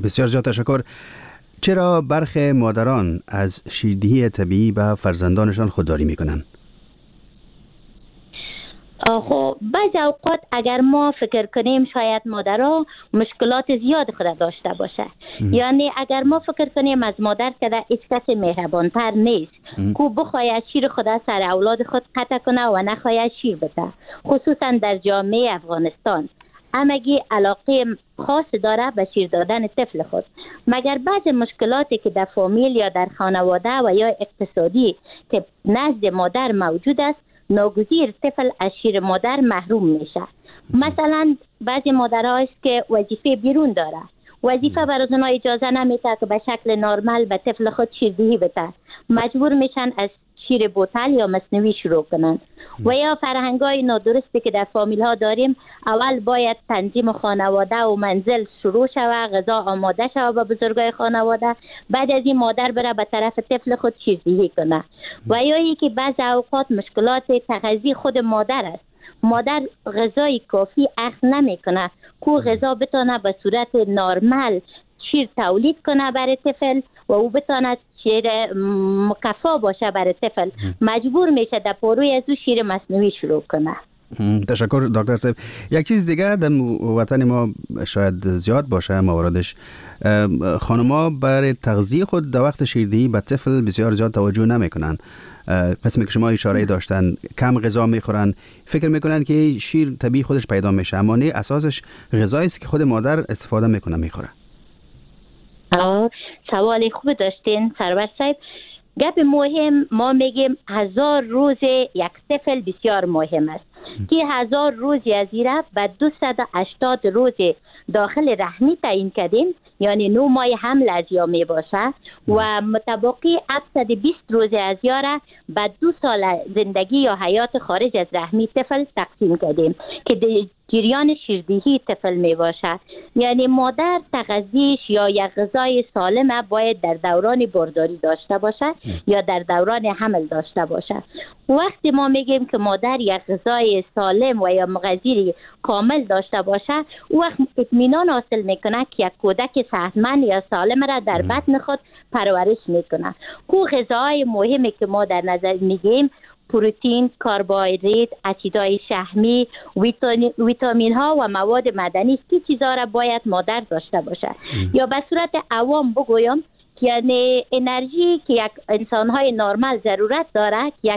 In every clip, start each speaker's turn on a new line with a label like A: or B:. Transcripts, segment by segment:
A: بسیار زیاد تشکر. چرا برخی مادران از شیردهی طبیعی به فرزندانشان خودداری میکنن؟
B: خب بعضی اوقات اگر ما فکر کنیم شاید مادرها مشکلات زیاد خود داشته باشه، یعنی اگر ما فکر کنیم از مادر که هیچ کسی مهربانتر نیست کو بخواید شیر خود سر اولاد خود قطع کنه و نخواید شیر بده، خصوصا در جامعه افغانستان همگی علاقه خاص داره به شیر دادن طفل خود، مگر بعض مشکلاتی که در فامیل یا در خانواده و یا اقتصادی که نزد مادر موجود است ناگزیر طفل از شیر مادر محروم میشه. مثلا بعضی مادرها است که وظیفه بیرون داره، وظیفه برای اونها اجازه نمیده که به شکل نرمال به طفل خود شیردهی بده، مجبور میشن از شیر بوتل یا مصنوعی شروع کنند. و یا فرهنگای نادرستی که در فامیل ها داریم، اول باید تنظیم خانواده و منزل شروع شود، غذا آماده شود به بزرگای خانواده، بعد از این مادر بره به طرف طفل خود شیردهی کنه. و یا یکی بعض اوقات مشکلات تغذیه خود مادر است، مادر غذای کافی اخذ نمیکنه کو غذا بتونه به صورت نرمال شیر تولید کنه برای طفل و او بتونه شیر مکفا باشه برای طفل، مجبور میشه در پروی از او شیر مصنوعی شروع کنه.
A: تشکر دکتر صاحب. یک چیز دیگه در وطن ما شاید زیاد باشه مواردش، خانم‌ها برای تغذیه خود در وقت شیردهی به طفل بسیار زیاد توجه نمیکنن. قسمی که شما اشاره داشتن کم غذا میخورن، فکر میکنن که شیر طبیعی خودش پیدا میشه، اما نه، اساسش غذایی است که خود مادر استفاده میکنه میخوره.
B: سوال خوب داشتین سرور صاحب. گپ مهم ما میگیم 1000 روز یک طفل بسیار مهم است که 1000 روزی از این به 280 روز داخل رحمی تعیین کردیم، یعنی 9 ماه حمل از یا می باشه و متبقی 720 روز از یا به 2 سال زندگی یا حیات خارج از رحمی طفل تقسیم کردیم که جریان شیردهی طفل می باشه. یعنی مادر تغذیه‌اش یا یک غذای سالم باید در دوران بارداری داشته باشه یا در دوران حمل داشته باشه. وقتی ما میگیم که مادر یک غذای سالم و یا مغذی کامل داشته باشه، وقت اطمینان حاصل میکنه که یک کودک صحتمند یا سالم را در بطن خود پرورش میکنه. کو غذاهای مهمی که ما در نظر میگیم پروتئین، کربوهیدرات، اسیدهای شحمی، ویتامین ها و مواد معدنی است که چیزا را باید مادر داشته باشه. یا به صورت عوام بگویم یعنی انرژی که یک انسان های نرمال ضرورت داره که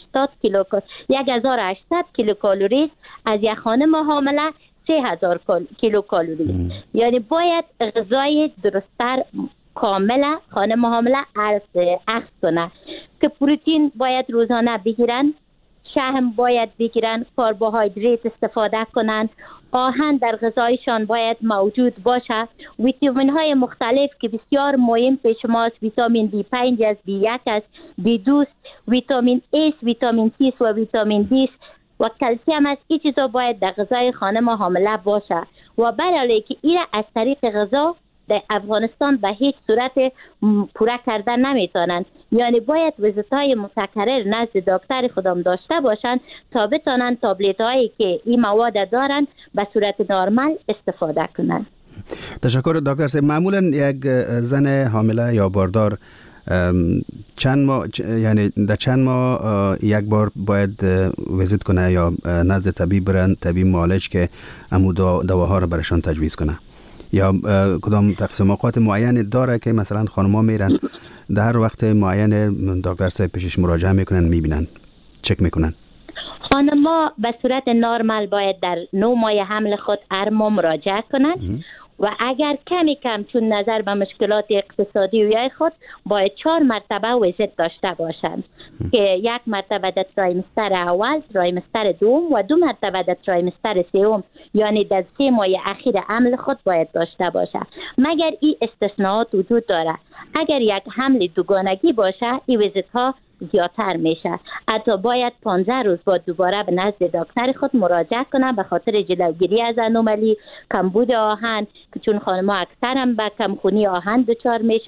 B: 1800 کیلوکالری از یک خانم حامله 3000 کیلوکالری. یعنی باید غذای درست‌تر کاملا خانم حامله اخذ کنه که پروتئین باید روزانه بگیرن، شحم باید بگیرن، کربوهیدرات استفاده کنن، آهن در غذایشان باید موجود باشه، ویتامین های مختلف که بسیار مهم پیش ماست، ویتامین B5 است، B1 است، B2 است، ویتامین A، ویتامین C و ویتامین D و کلسیم است. این چیزا باید در غذای خانم حامله باشه و برای که این از طریق غذا در افغانستان به هیچ صورت پوره کردن نمیتونن، یعنی باید ویزیت‌های متکرر نزد دکتر خودم داشته باشند تا بتونن تابلت‌هایی که این مواد دارن به صورت نرمال استفاده کنن.
A: تشکر دکتر صاحب. معمولا یک زن حامله یا باردار یعنی در چند ماه یک بار باید ویزیت کنه یا نزد طبیب برن، طبیب معالج که امو دواها رو برشان تجویز کنه، یا کدام تقسیم اوقات معین داره که مثلا خانم‌ها میرن در وقت معین دکتر صاحب پیشش مراجعه میکنن، میبینن، چک میکنن؟
B: خانم‌ها به صورت نرمال باید در 9 ماه حمل خود هر ماه مراجعه کنن و اگر کم چون نظر به مشکلات اقتصادی و یا خود باید 4 مرتبه ویزیت داشته باشند که 1 مرتبه در ترایمستر اول، ترایمستر دوم و 2 مرتبه در ترایمستر سوم، یعنی در 3 ماه اخیر حمل خود باید داشته باشه. مگر این استثناءات وجود داره، اگر یک حمل دوگانگی باشه این ویزیت ها زیادتر میشه، حتی باید 15 روز بعد دوباره به نزد دکتر خود مراجعه کنن به خاطر جلوگیری از انومالی کمبود آهن که چون خانم‌ها اکثر هم به کمخونی آهن دچار میشن،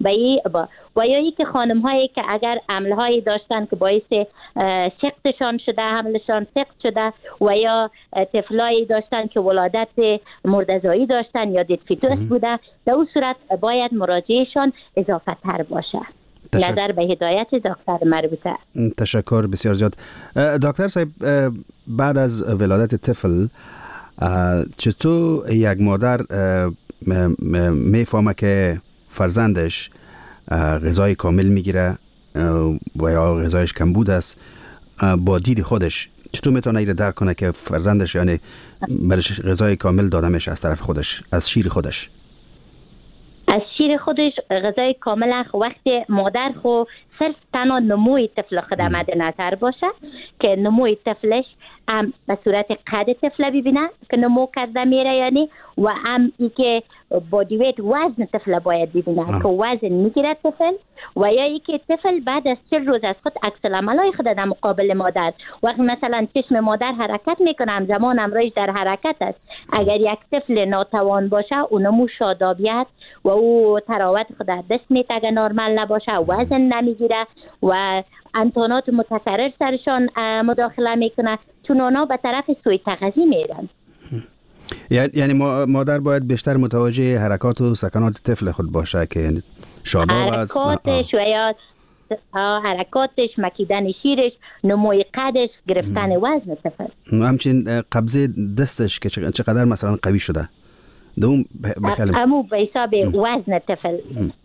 B: و یا ای که خانم هایی که اگر حمله هایی داشتن که باعث سقطشان شده، حملشان سقط شده، و یا طفلایی داشتن که ولادت مردزایی داشتن یا دید فیتوس بوده، در اون صورت باید مراجعهشان اضافه تر باشه نظر به هدایت دکتر مربوطه.
A: تشکر بسیار زیاد. دکتر صاحب، بعد از ولادت طفل چطور یک مادر میفهمه که فرزندش غذای کامل میگیره و یا غذایش کمبود است؟ با دید خودش چطور میتونه ایره درک کنه که فرزندش یعنی برش غذای کامل داده میشه از طرف خودش، از شیر خودش؟
B: از شیر خودش غذای کامل وقتی مادر خو صرف تنها نموی طفل خود مد نظر باشه که نموی طفلش هم به صورت قد طفل ببینه که نمو کرده میره یعنی، و هم ای که بادی ویت وزن طفل باید ببینه که وزن میگیره طفل، و یا ای که طفل بعد از 40 روز از خود عکس العملای خود در مقابل مادر، وقتی مثلا چشم مادر حرکت میکنه همزمان امرایش در حرکت است، اگر یک طفل ناتوان باشه اونمو شادابیت و او تراوت خود دست میته اگر نرمال نباشه، وزن نمیگیره و انتانات متکرر سرشان مداخله میکنه، چون اونا به طرف سوی تغذیه میرن.
A: یعنی مادر باید بیشتر متوجه حرکات و سکنات طفل خود باشه که یعنی شاداب است،
B: حرکاتش و یا حرکاتش، مکیدن شیرش، نموی قدش، گرفتن وزن طفل،
A: همچنین قبضه دستش که چقدر مثلا قوی شده، دوم
B: امو به حساب وزن طفل.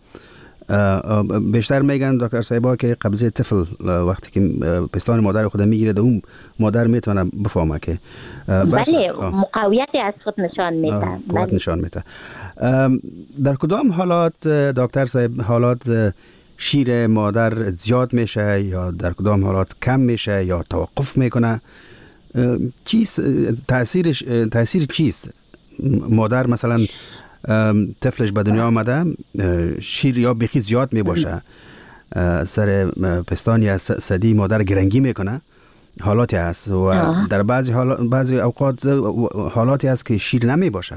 A: بیشتر میگن دکتر صاحبا که قبضه طفل وقتی که پستان مادر خود میگیره دوم مادر میتونه بفهمه که
B: بله مقاویتی از خود نشان میده،
A: قوت نشان میده. در کدام حالات دکتر صاحب حالات شیر مادر زیاد میشه یا در کدام حالات کم میشه یا توقف میکنه؟ تاثیر چیست؟ مادر مثلا طفلش به دنیا آمده، شیر یا بیخی زیاد می باشه، سر پستان یا ثدی مادر گرنگی میکنه، حالاتی هست، و در بعضی اوقات حالاتی هست که شیر نمی باشه.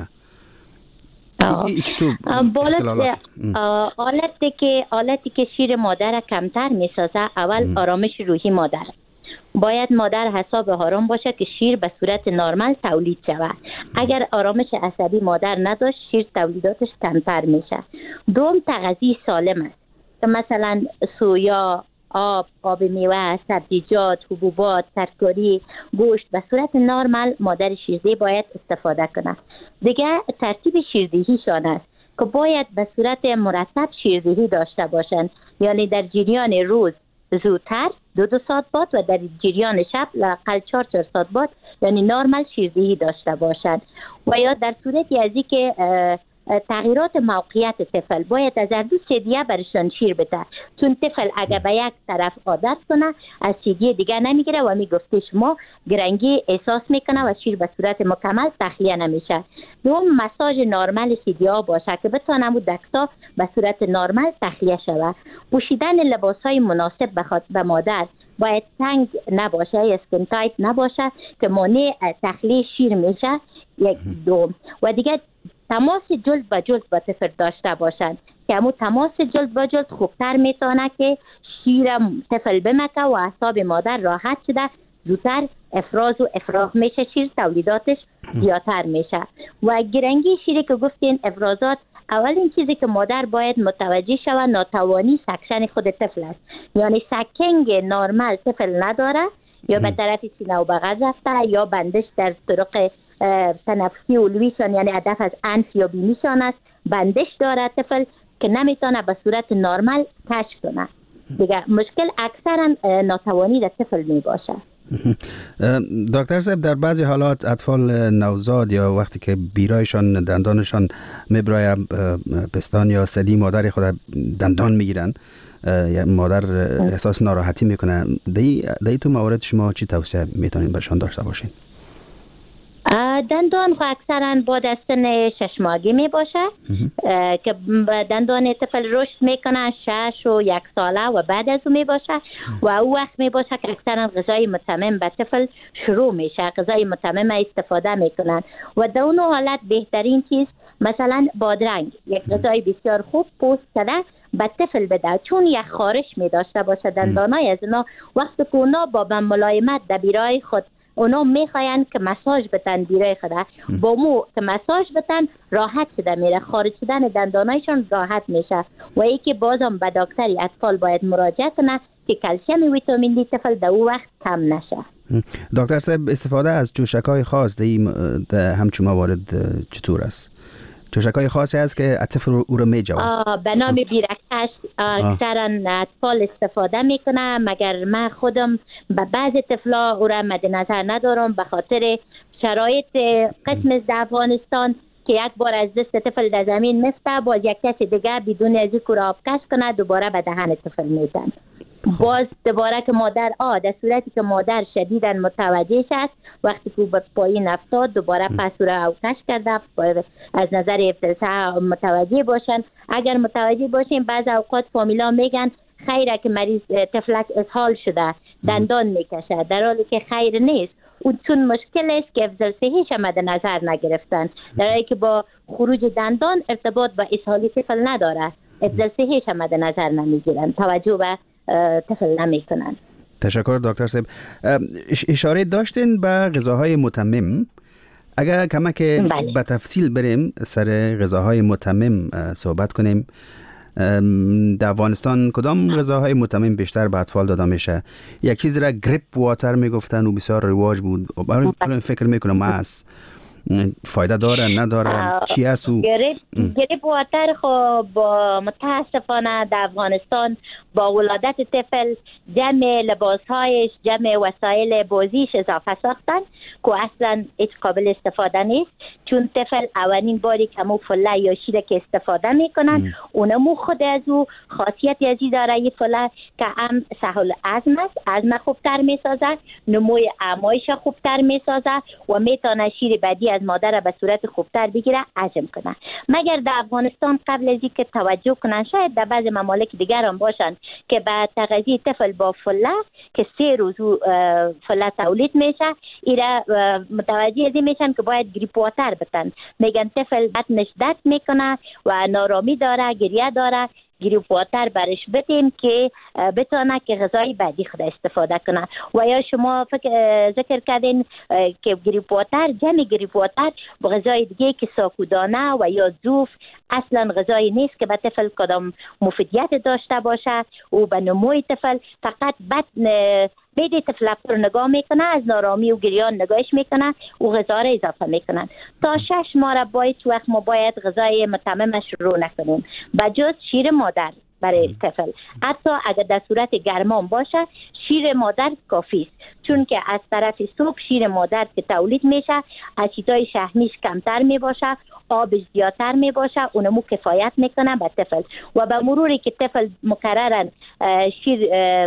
B: حالتی که شیر مادر کمتر میسازه، اول آرامش روحی مادر، باید مادر حساب آرام باشه که شیر به صورت نرمال تولید شود. اگر آرامش عصبی مادر نداشت شیر تولیداتش کمتر میشه. دوم تغذیه سالم است که مثلا سویا، آب میوه، سبزیجات، حبوبات، ترکاری، گوشت به صورت نرمال مادر شیردهی باید استفاده کنه. دیگه ترتیب شیردهیشان است که باید به صورت مرتب شیردهی داشته باشند، یعنی در جریان روز زودتر 2 ساعت بعد و در جریان شب لااقل 4 ساعت بعد یعنی نرمال شیردهی داشته باشند. و یا در صورتی از اینکه تغییرات موقعیت طفل باید از هر دو سدیه برشان شیر بده، چون طفل اگر به یک طرف عادت کنه از سدیه دیگه نمیگیره و میگفتش ما گرنگی احساس میکنه و شیر به صورت مکمل تخلیه نمیشه. دوم مساج نرمال سدیه ها باشه که بتونه مو دکتا به صورت نرمال تخلیه شود. پوشیدن لباس های مناسب به مادر باید تنگ نباشه، اسکن تایت نباشه که مانع تخلیه شیر میشه. یک دوم و دیگه تماس جلد به جلد با طفل داشته باشند که همون تماس جلد به جلد خوبتر میتونه که شیر طفل بمکه و اعصاب مادر راحت شده، زودتر افراز و افراغ میشه، شیر تولیداتش زیادتر میشه. و گرنگی شیری که گفتین افرازات، اولین چیزی که مادر باید متوجه شود ناتوانی سکشن خود طفل است، یعنی سکینگ نرمال طفل نداره، یا به طرف سینه و بغل رفته یا بندش در طرق تنفسی علویشان یعنی هدف از انف یا بینیشان است، بندش داره طفل که نمیتونه به صورت نرمال کشف کنه. دیگه مشکل اکثرا ناتوانی در طفل می باشه.
A: دکتر صاحب، در بعضی حالات اطفال نوزاد یا وقتی که بیرایشان دندانشان میبرای پستان یا ثدی مادر خود دندان میگیرن، مادر احساس ناراحتی میکنه، در تو موارد شما چی توصیه میتونین برشان داشته باشین؟
B: دندان خو اکثرا بعد از سن 6 ماهگی می باشه که دندان طفل رشد میکنه 6 و 1 ساله و بعد از اون می باشه و او وقت می باشه که اکثرا غذای متمم به طفل شروع میشه، غذای متمم استفاده میکنن و در اون حالت بهترین چیز مثلا بادرنگ، یک غذای بسیار خوب پوست شده به طفل بده، چون یک خارش می داشته باشه دندانای از اونا. وقتی که اونا با ملایمت در بیرای خود اونا میخواین که مساج بتن بیرای خود، با مو که مساج بتن راحت شده میره، خارج شدن دندانایشون راحت میشه. و یکی بازم به دکتری اطفال باید مراجعه کنه که کلسیم ویتامین دی طفل در اون وقت کم نشه.
A: دکتر صاحب، استفاده از جوشک‌های خاص در همچون موارد چطور است؟ جوشک‌های خاصی هست که طفل او رو میجوه؟
B: به نام بیرکش اکثرا اطفال استفاده میکنه، مگر من خودم به بعض طفلا او را مد نظر ندارم به خاطر شرایط قسم در افغانستان که یک بار از دست طفل در زمین میفته، باز یک کسی دیگه بدون از اینکه را آبکش کنه دوباره به دهن طفل میزن. باز دوباره که مادر در صورتی که مادر شدیداً متوجه است، وقتی که به پایین افتاد دوباره پس را آبکش کرده، از نظر افتضاح متوجه باشن. اگر متوجه باشیم بعض اوقات فامیلا میگن خیره که مریض طفلک اسهال شده دندان میکشه، در حالی که خیر نیست. او چون مشکل است که افضل صحیش مد نظر نگرفتن، در حالی که با خروج دندان ارتباط با اسهالی طفل نداره، افضل صحیش مد نظر نمیگیرن، توجه به طفل نمیکنن.
A: تشکر دکتر صاحب. اشاره داشتین به غذاهای متمم. اگر کمک به تفصیل بریم سر غذاهای متمم صحبت کنیم. در افغانستان کدام غذاهای متمم بیشتر به اطفال داده میشه؟ یک چیزی را گریپ واتر میگفتن و بسیار رواج بود. برای فکر میکنم از فایده داره نداره چی است؟
B: گریپ واتر خب متاسفانه در افغانستان با ولادت طفل جمع لباسهایش، جمع وسایل بازیش اضافه ساختن که اصلا هیچ قابل استفاده نیست، چون طفل اولین باری که مو فله یا شیره که استفاده میکنن اونمو خود از او خاصیتی ازی داره، یه فله که هم سهل هضم است، هضم خوبتر میسازه، نموی اعمایش خوبتر میسازه و میتونه شیر بدی از مادر به صورت خوبتر بگیره، حجم کنه. مگر در افغانستان قبل از اینکه توجه کنن، شاید در بعض ممالک دیگر هم باشن که بعد تغذیه طفل با فله که 3 روز فله تولید میشه، ایره متوجه ازی میشن که باید گریپ واتر بتن. میگن طفل بطنش درد میکنه و نارامی داره، گریه داره، گریپ واتر برش بدیم که بتونه که غذای بعدی خود استفاده کنه. و یا شما ذکر کردین که گریپ واتر، جمع گریپ واتر با غذای دیگه که ساکودانه و یا زوف اصلا غذایی نیست که به طفل کدام مفیدیت داشته باشه و به نموی طفل فقط بیدی طفل رو نگاه میکنه، از نارامی و گریان نگاهش میکنه و غذا را اضافه میکنن. تا 6 ماه را باید وقت ما باید غذای متممش رو نکنیم بجز شیر مادر برای طفل. حتی اگر در صورت گرمان باشه شیر مادر کافی است، چون که از طرف صبح شیر مادر که تولید میشه اسیدهای شحمیش کمتر میباشه، آب زیادتر میباشه، اونمو کفایت میکنه به طفل. و به مروری که طفل مکررن شیر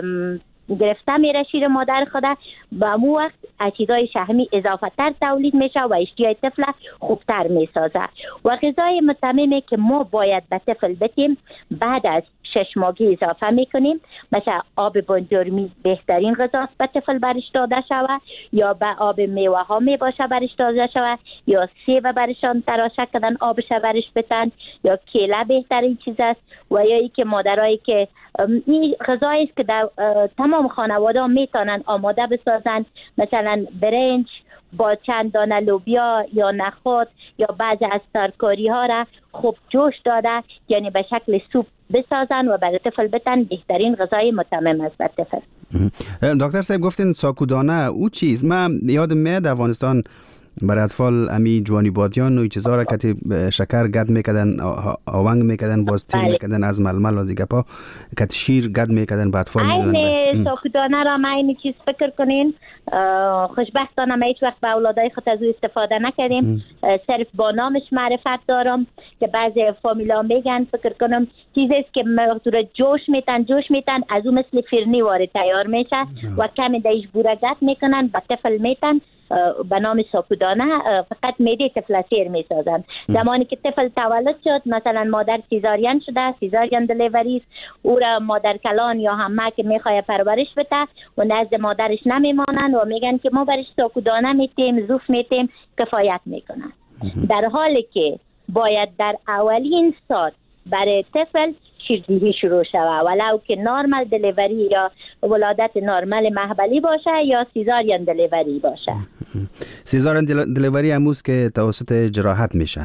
B: گرفته میره شیر مادر خود، به مو وقت اسیدهای شحمی اضافه تر تولید میشه و اشتهای طفل خوبتر میسازه. و غذای متممی که ما باید به طفل بدیم بعد از 6 ماهگی اضافه میکنیم، مثلا آب بنجرمی بهترین غذاست به طفل برش داده شود، یا به آب میوه ها می باشه برش داده شود، یا سیب برشان تراشه کردن آبش برش بتن، یا کیله بهترین چیز است. و یا ای که مادرایی که این غذایی است که در تمام خانواده میتونن آماده بسازن، مثلا برنج با چند دانه لوبیا یا نخود یا بعضی از ترکاری ها را خوب جوش داده، یعنی به شکل سوپ بسازن و برای طفل بتن، بهترین غذای متمم است برای طفل.
A: دکتر صاحب گفتین ساکودانه، او چیز من یادم میاد افغانستان برای اطفال امی جوانی بادیان و چیزا را که شکر گد میکردن، آونگ میکردن، باز تیل میکردن از ململ و زیگپا که شیر گد میکردن به اطفال میدادن.
B: این ساکودانه را ما این چیز فکر کنین، خوشبختانه ما هیچ وقت به اولادای خود از او استفاده نکردیم، صرف با نامش معرفت دارم که بعضی فامیلا میگن فکر کنم چیزی است که مقدار جوش میتن از او مثل فرنی وارد تیار میشه و کمی دیش بورگت میکنن به طفل میتن به نام ساکودانه، فقط میده طفل سیر میسازن. زمانی که طفل تولد شد، مثلا مادر سیزارین شده، سیزارین دلیوری، او را مادر کلان یا همه که میخواه پرورش بده و نزد مادرش نمیمانن و میگن که ما برش ساکودانه میتیم، زوف میتیم، کفایت میکنن. در حالی که باید در اولین سال برای طفل شیردهی شروع شود، ولو که نورمال دلیوری یا ولادت نورمال محبلی باشه یا سیزارین دلیوری باشه.
A: سیزارین دلیوری هموز که توسط جراحت میشه،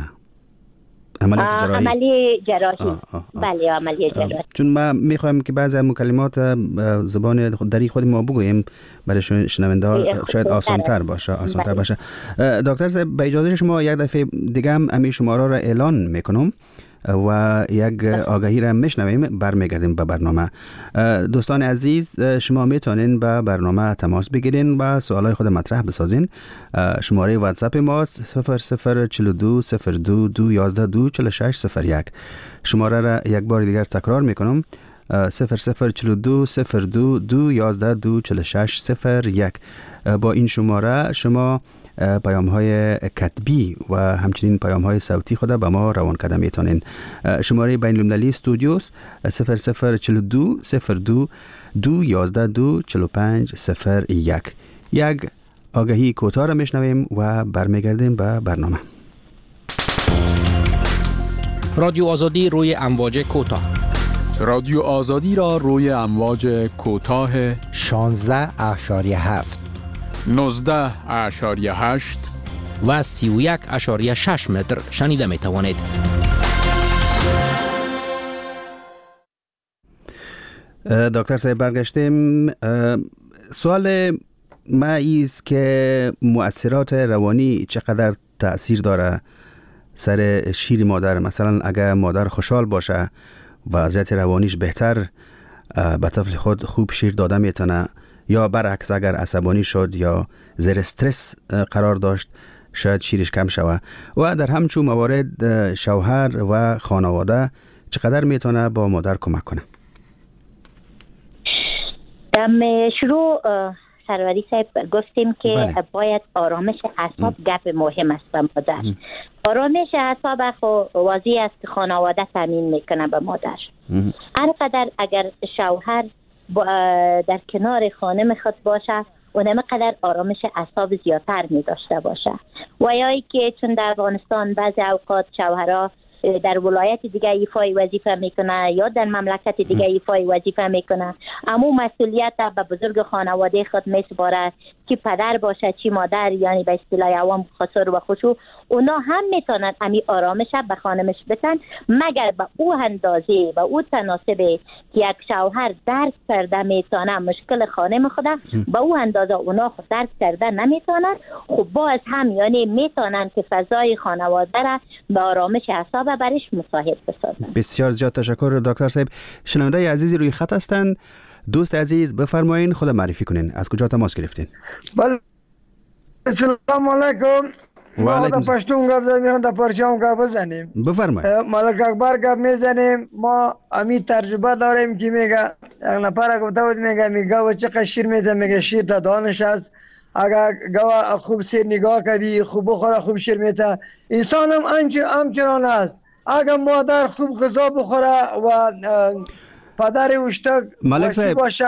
B: عملی جراحی. بله عملی جراحی.
A: چون ما میخوایم که بعضی از کلمات زبان دری خود ما بگوییم برای شنونده ها شاید آسان‌تر باشه. دکتر صاحب به اجازه شما یک دفعه دیگه هم امی شماره را اعلان میکنم و یک آگهی را میشنویم، برمیگردیم به برنامه. دوستان عزیز شما میتونین به برنامه تماس بگیرین و سوالای خود مطرح بسازین. شماره واتساپ ما 0042 02 211 24601. شماره را یک بار دیگر تکرار میکنم 0042 02 211 24601. با این شماره شما پیام‌های کتبی و همچنین پیام‌های صوتی خود به ما روان کرده میتونین. شماره بین‌المللی استودیوس 0042 02 211 24501. یک آگهی کوتاه را میشنویم و برمیگردیم به برنامه.
C: رادیو آزادی روی امواج کوتاه.
D: رادیو آزادی را روی امواج کوتاه
E: 16.7
D: 19.8
C: و 31.6 متر شنیده می توانید.
A: دکتر صاحب برگشتیم. سوال ما ایست که مؤثرات روانی چقدر تأثیر داره سر شیر مادر؟ مثلا اگر مادر خوشحال باشه وضعیت روانیش بهتر به طفل خود خوب شیر داده میتونه، یا برعکس اگر عصبانی شد یا زیر استرس قرار داشت شاید شیرش کم شوه. و در همچون موارد شوهر و خانواده چقدر میتونه با مادر کمک کنه؟
B: در شروع سروری صاحب گفتیم که باید آرامش اعصاب گپ مهم است به مادر. آرامش اعصاب واضح است خانواده تامین میکنه به مادر. هرقدر اگر شوهر در کنار خانم خود باشه اونم قدر آرامش اعصاب زیادتر می داشته باشه. و یایی که چون در افغانستان بعضی اوقات شوهرها در ولایت دیگه ایفای وظیفه میکنه یا در مملکت دیگه ایفای وظیفه میکنه، اما مسئولیت به بزرگ خانواده خود میسپاره که پدر باشه چی مادر، یعنی به اصطلاح عوام خسر و خشوع، اونا هم میتونن امی آرامش به خانمش بدن، مگر به او اندازه و او تناسبه که یک شوهر درک کرده میتونه مشکل خانم خدا، به او اندازه اونا خود درک کرده نمیتونن. خب باز هم یعنی میتونن که فضای خانواده را به آرامش اعصاب برش مساعد بسازن.
A: بسیار زیاد تشکر دکتر صاحب. شنونده عزیزی روی خط هستن. دوست عزیز بفرمایین، خود معرفی کنین، از کجا تماس گرفتین؟
F: بله سلام علیکم. ما دا پشتون گپ زدیم، دا پرچم گپ بزنیم.
A: بفرمایید.
F: ملک اکبر گپ میزنیم. ما امی تجربه داریم که میگه یک نفر گفته بود میگه چقدر شیر میده، میگه شیر تا دانش است. اگر گوا خوب سیر نگاه کردی خوب بخوره خوب شیر میده. انسان هم همچنان است. اگر مادر خوب غذا بخوره و پدر اوشتک
A: ملک صاحب
F: باشه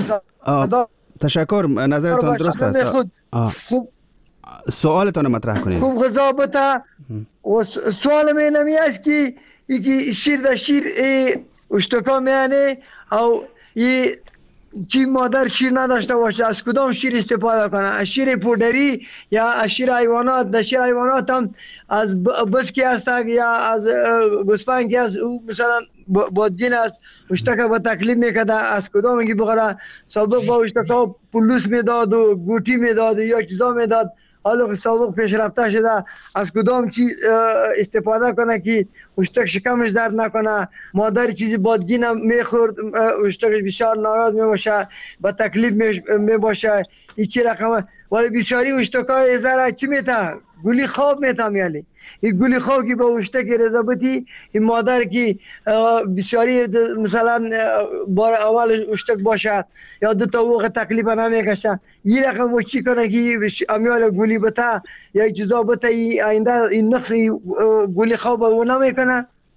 A: تشکر، نظرتان درست است. خوب سوالتان مطرح کنید.
F: خوب غذا بده. و سوال من نمی است که شیر در شیر اوشتکا میانه او چی مادر شیر نداشته باشه از کدام شیر استفاده کنه؟ از شیر پودری یا از شیر حیوانات؟ در شیر حیوانات هم از بسکی هست یا از گوسفند که از او مثلا بادگین است اشتکا با تکلیف میکده از کدام اینکه بخوره. سابق با اشتکا پلوس میداد و گوٹی میداد یا چیزا میداد، حالا سابق پیشرفته شده از کدام چیز استفاده کنه که اشتک شکمش درد نکنه. مادر چیزی بادگین میخورد اشتکش بسیار ناراض میباشه با تکلیف میباشه. این چی رقمه؟ ولی بسیاری اشتکای ذره چی میته؟ گولی خواب میته میالی. این گولی خواب که با اشتک رضابتی این مادر که بسیاری مثلا بار اول اشتک باشه یا دو تا وقت تکلیف نمیکشه، این رقم و چی کنه که امیال گولی بته یا چیزا بته آینده این نقص گولی خواب او نمیکنه.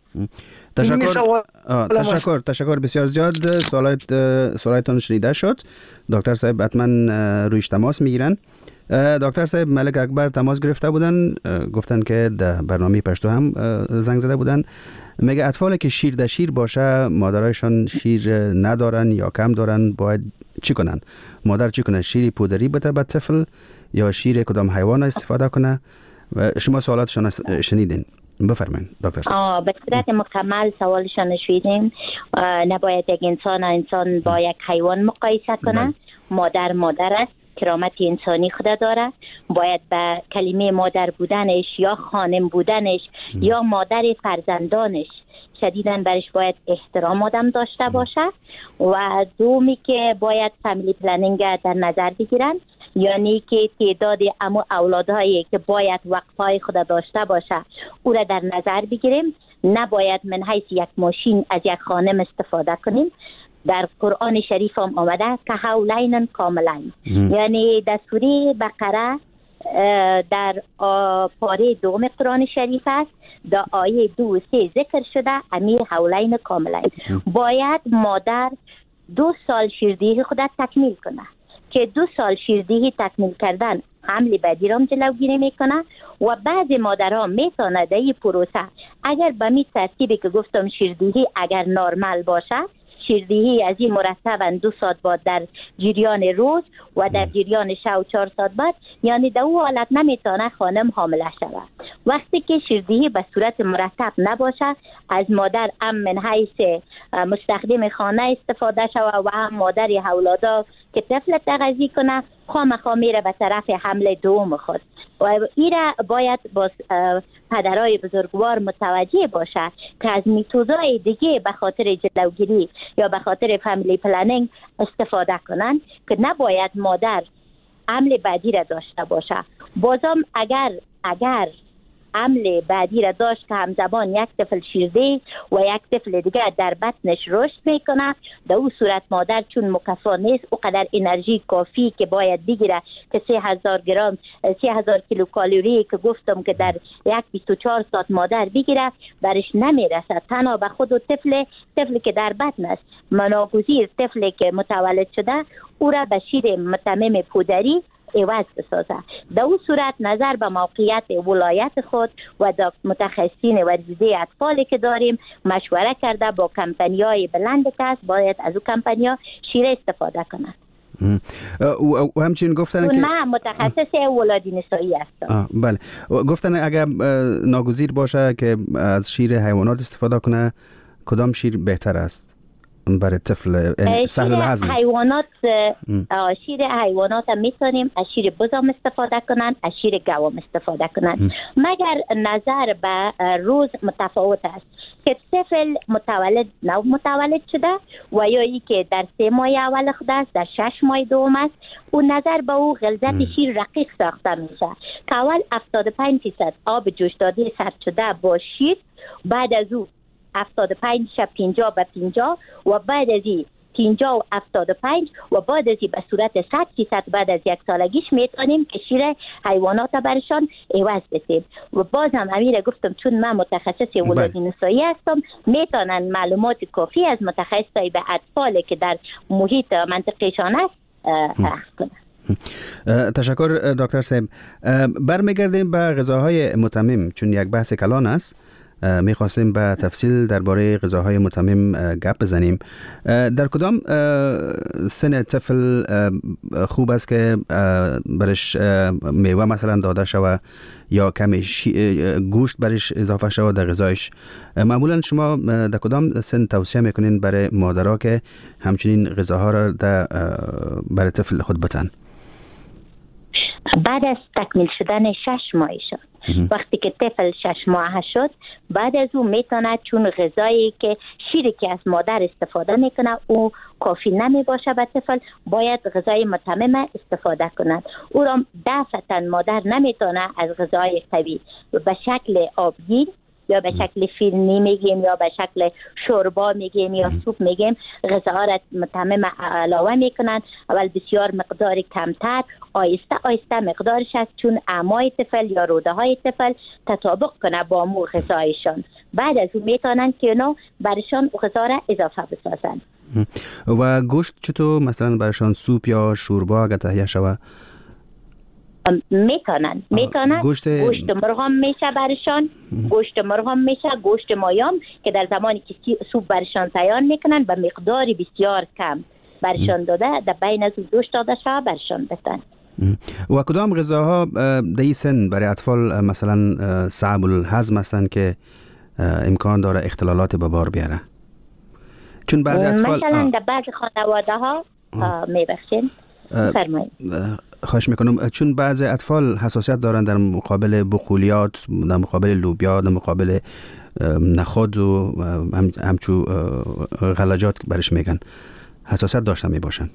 A: تشکر بسیار زیاد. سوالاتون شنیده شد. دکتر صاحب حتما رویش تماس میگیرن. دکتر صاحب ملک اکبر تماس گرفته بودن، گفتن که در برنامه پشتو هم زنگ زده بودن. میگه اطفالی که شیر در شیر باشه، مادرایشان شیر ندارن یا کم دارن، باید چی کنن؟ مادر چی کنه؟ شیر پودری بده به طفل یا شیر کدام حیوان استفاده کنه؟ و شما سوالاتشان شنیدین، بفرمایید دکتر صاحب.
B: به صورت مکمل سوالشان شنیدیم. نباید یک انسان با یک حیوان مقایسه کنه. مادر است، کرامت انسانی خود داره. باید به کلمه مادر بودنش یا خانم بودنش یا مادر فرزندانش شدیداً برش باید احترام آدم داشته باشه. و دومی که باید فامیلی پلنینگ در نظر بگیرن، یعنی که تعداد اولادهایی که باید وقفای خود داشته باشه او را در نظر بگیریم. نباید من حیث یک ماشین از یک خانم استفاده کنیم. در قرآن شریف هم آمده که حولین کاملین، یعنی در سوره بقره در پاره دوم قرآن شریف است، در آیه 2 و 3 ذکر شده امیر حولین کاملین. باید مادر 2 سال شیردهی خود تکمیل کنه که 2 سال شیردهی تکمیل کردن حمل بعدی را جلوگیری میکنه. و بعضی مادرها میتونه در این پروسه اگر به می ترتیبی که گفتم شیردهی اگر نرمال باشه، شیردهی از این مرتباً 2 ساعت بعد در جریان روز و در جریان شب 4 ساعت بعد، یعنی در او حالت نمیتونه خانم حامله شود. وقتی که شیردهی به صورت مرتب نباشه، از مادر هم من حیث مستخدم خانه استفاده شود و هم مادر اولادا که طفل تغذیه کنه خامخا میره به طرف حمل دوم خود. و ایره باید با پدرای بزرگوار متوجه باشه که از میتودهای دیگه به خاطر جلوگیری یا به خاطر فامیلی پلنینگ استفاده کنن که نباید مادر حمل بعدی را داشته باشه. بازم اگر حمل بعدی را داشت که همزمان یک طفل شیرده و یک طفل دیگه در بطنش رشد میکنه، در اون صورت مادر چون مکفا نیست اونقدر انرژی کافی که باید بگیره که 3000 کیلو کالری که گفتم که در یک 24 ساعت مادر بگیره برش نمیرسد. تنها به خود و طفلی که در بطن است مناگزیر طفلی که متولد شده او را به شیر متمم پودری عوض بسازه. در اون صورت نظر به موقعیت ولایت خود و متخصصین ورزیده اطفالی که داریم مشوره کرده با کمپانی‌های بلند کسب باید از اون کمپانی‌ها شیر استفاده کنند.
A: و همچنین گفتن که
B: من متخصص ولادی نسایی هستم.
A: بله، گفتن اگر ناگزیر باشه که از شیر حیوانات استفاده کنه، کدام شیر بهتر است برای طفل سهل الهضم؟
B: شیر حیوانات هم میتونیم از شیر بزم استفاده کنن، از شیر گوام استفاده کنن، مگر نظر به روز متفاوت است که طفل متولد شده و یا ای که در 3 ماه اول خود است، در 6 ماه دوم است، او نظر به او غلظت شیر رقیق ساخته میشه که اول 75% آب جوش داده سرد شده با شیر، بعد از او 75 شب 50 به 50 و بعد از این 50 و 75 و بعد از این به صورت 100% بعد از 1 سالگیش میتونیم که شیر حیوانات برشان عوض بدیم. و باز هم امیر گفتم چون من متخصص ولادی نسایی هستم میتونن معلومات کافی از متخصصای به اطفال که در محیط منطقهشان است پخش کنن.
A: تشکر دکتر صاحب. برمیگردیم به غذاهای متمم، چون یک بحث کلان است. میخواستیم به تفصیل درباره غذاهای متمم گپ بزنیم. در کدام سن طفل خوب است که برش میوه مثلا داده شود یا کمی گوشت برش اضافه شود در غذایش؟ معمولا شما در کدام سن توصیه میکنین برای مادرها که همچنین غذاها را برای طفل خود بتن؟
B: بعد از تکمیل شدن 6 ماهشان، وقتی که طفل 6 ماه شد، بعد از اون میتونه، چون غذایی که شیری که از مادر استفاده میکنه او کافی نمی باشه به طفل، باید غذای متمم استفاده کنند. او را دفعتا مادر نمیتونه از غذای قوی به شکل آبگیر یا به شکل فیلمی میگیم یا به شکل شوربا میگیم یا سوپ میگیم، غذا را متمم علاوه میکنن. اول بسیار مقدار کمتر، آیسته آیسته مقدارش است، چون اعمای طفل یا روده های طفل تطابق کنه با مو غذایشان. بعد از اون میتونن که اونا برشان غذا را اضافه بسازن.
A: و گوشت چطور مثلا برشان سوپ یا شوربا اگه تهیه شوه؟
B: میتونن گوشت مرغ هم میشه برشان، گوشت مرغ هم میشه، گوشت مایام که در زمانی که سوپ برشان تیار میکنن به مقدار بسیار کم برشان داده در بین از گوشت داده شده برشان بتن.
A: و کدام غذاها در این سن برای اطفال مثلا صعب الهضم هستند که امکان داره اختلالات به بار بیاره؟ چون بعضی اطفال
B: مثلا در بعض خانواده ها میبخشین فرمایید.
A: خواهش میکنم. چون بعضی اطفال حساسیت دارن در مقابل بقولیات، در مقابل لوبیا، در مقابل نخود و همچو غلجات برش میگن، حساسیت داشته میباشن.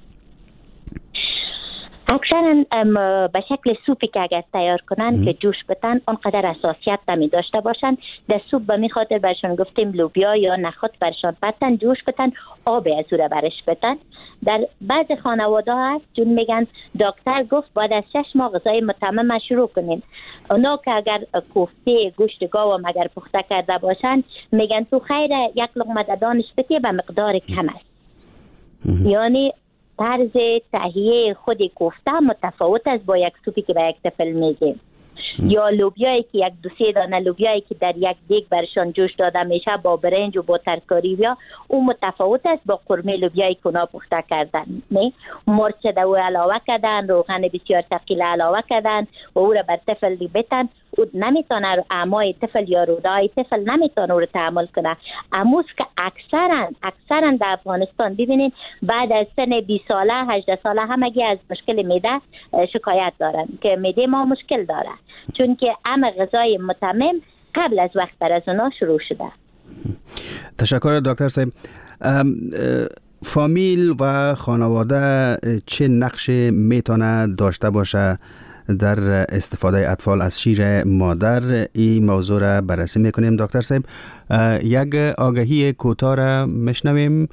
B: اکثرا به شکل سوپی که اگر تیار کنن که جوش بتن اونقدر حساسیت نمی داشته باشن. در سوپ به می خاطر برشان گفتیم لوبیا یا نخود برشان بتن، جوش بتن، آب از او برش بتن. در بعض خانواده ها هست چون میگن دکتر گفت بعد از 6 ماه غذای متمم شروع کنین. اونا که اگر کوفته گوشت گاو اگر پخته کرده باشن میگن تو خیر یک لقمه دادانش بتی به مقدار کم است. یعنی طرز تهیه خود کوفته متفاوت است با یک سوپی که به یک طفل میگیم. یا لوبیایی که یک 2-3 دانه لوبیایی که در یک دیگ برشان جوش داده میشه با برنج و با ترکاری بیا، اون متفاوت است با قرمه لوبیایی که اونا پخته کردن. نه مرچ دو علاوه کردن، روغن بسیار ثقیل علاوه کردن و او را بر طفل بتن. او نمیتونه اعمای طفل یا رودای طفل نمیتونه او را تحمل کنه. اموز که اکثرا در افغانستان ببینید بعد از سن 20 ساله 18 ساله همگی از مشکل معده شکایت دارن که معده ما مشکل داره، چون که همه غذای متمم قبل از وقت بر از اونا شروع شده.
A: تشکر دکتر صاحب. فامیل و خانواده چه نقش میتونه داشته باشه در استفاده اطفال از شیر مادر؟ این موضوع را بررسی میکنیم دکتر صاحب. یک آگهی کوتاه را میشنویم.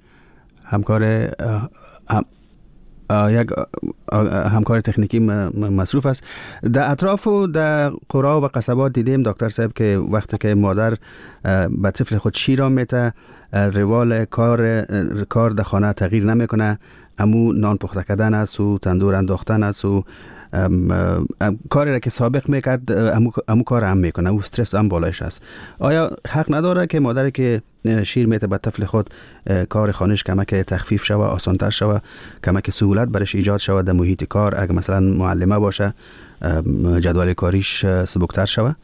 A: همکار تکنیکی مصروف است. در اطراف و در قرا و قصبات دیدیم دکتر صاحب که وقتی که مادر به طفل خود شیر را میته، روال کار در خانه تغییر نمیکنه. امو نان پخته کردن است و تندور انداختن است و کاری را که سابق میکرد امو کار هم میکنه، او استرس هم بالایش است. آیا حق نداره که مادری که شیر میته به طفل خود کار خانش کمک تخفیف شوه، آسانتر شوه، کمک سهولت برش ایجاد شوه در محیط کار؟ اگه مثلا معلمه باشه جدول کاریش سبکتر شوه؟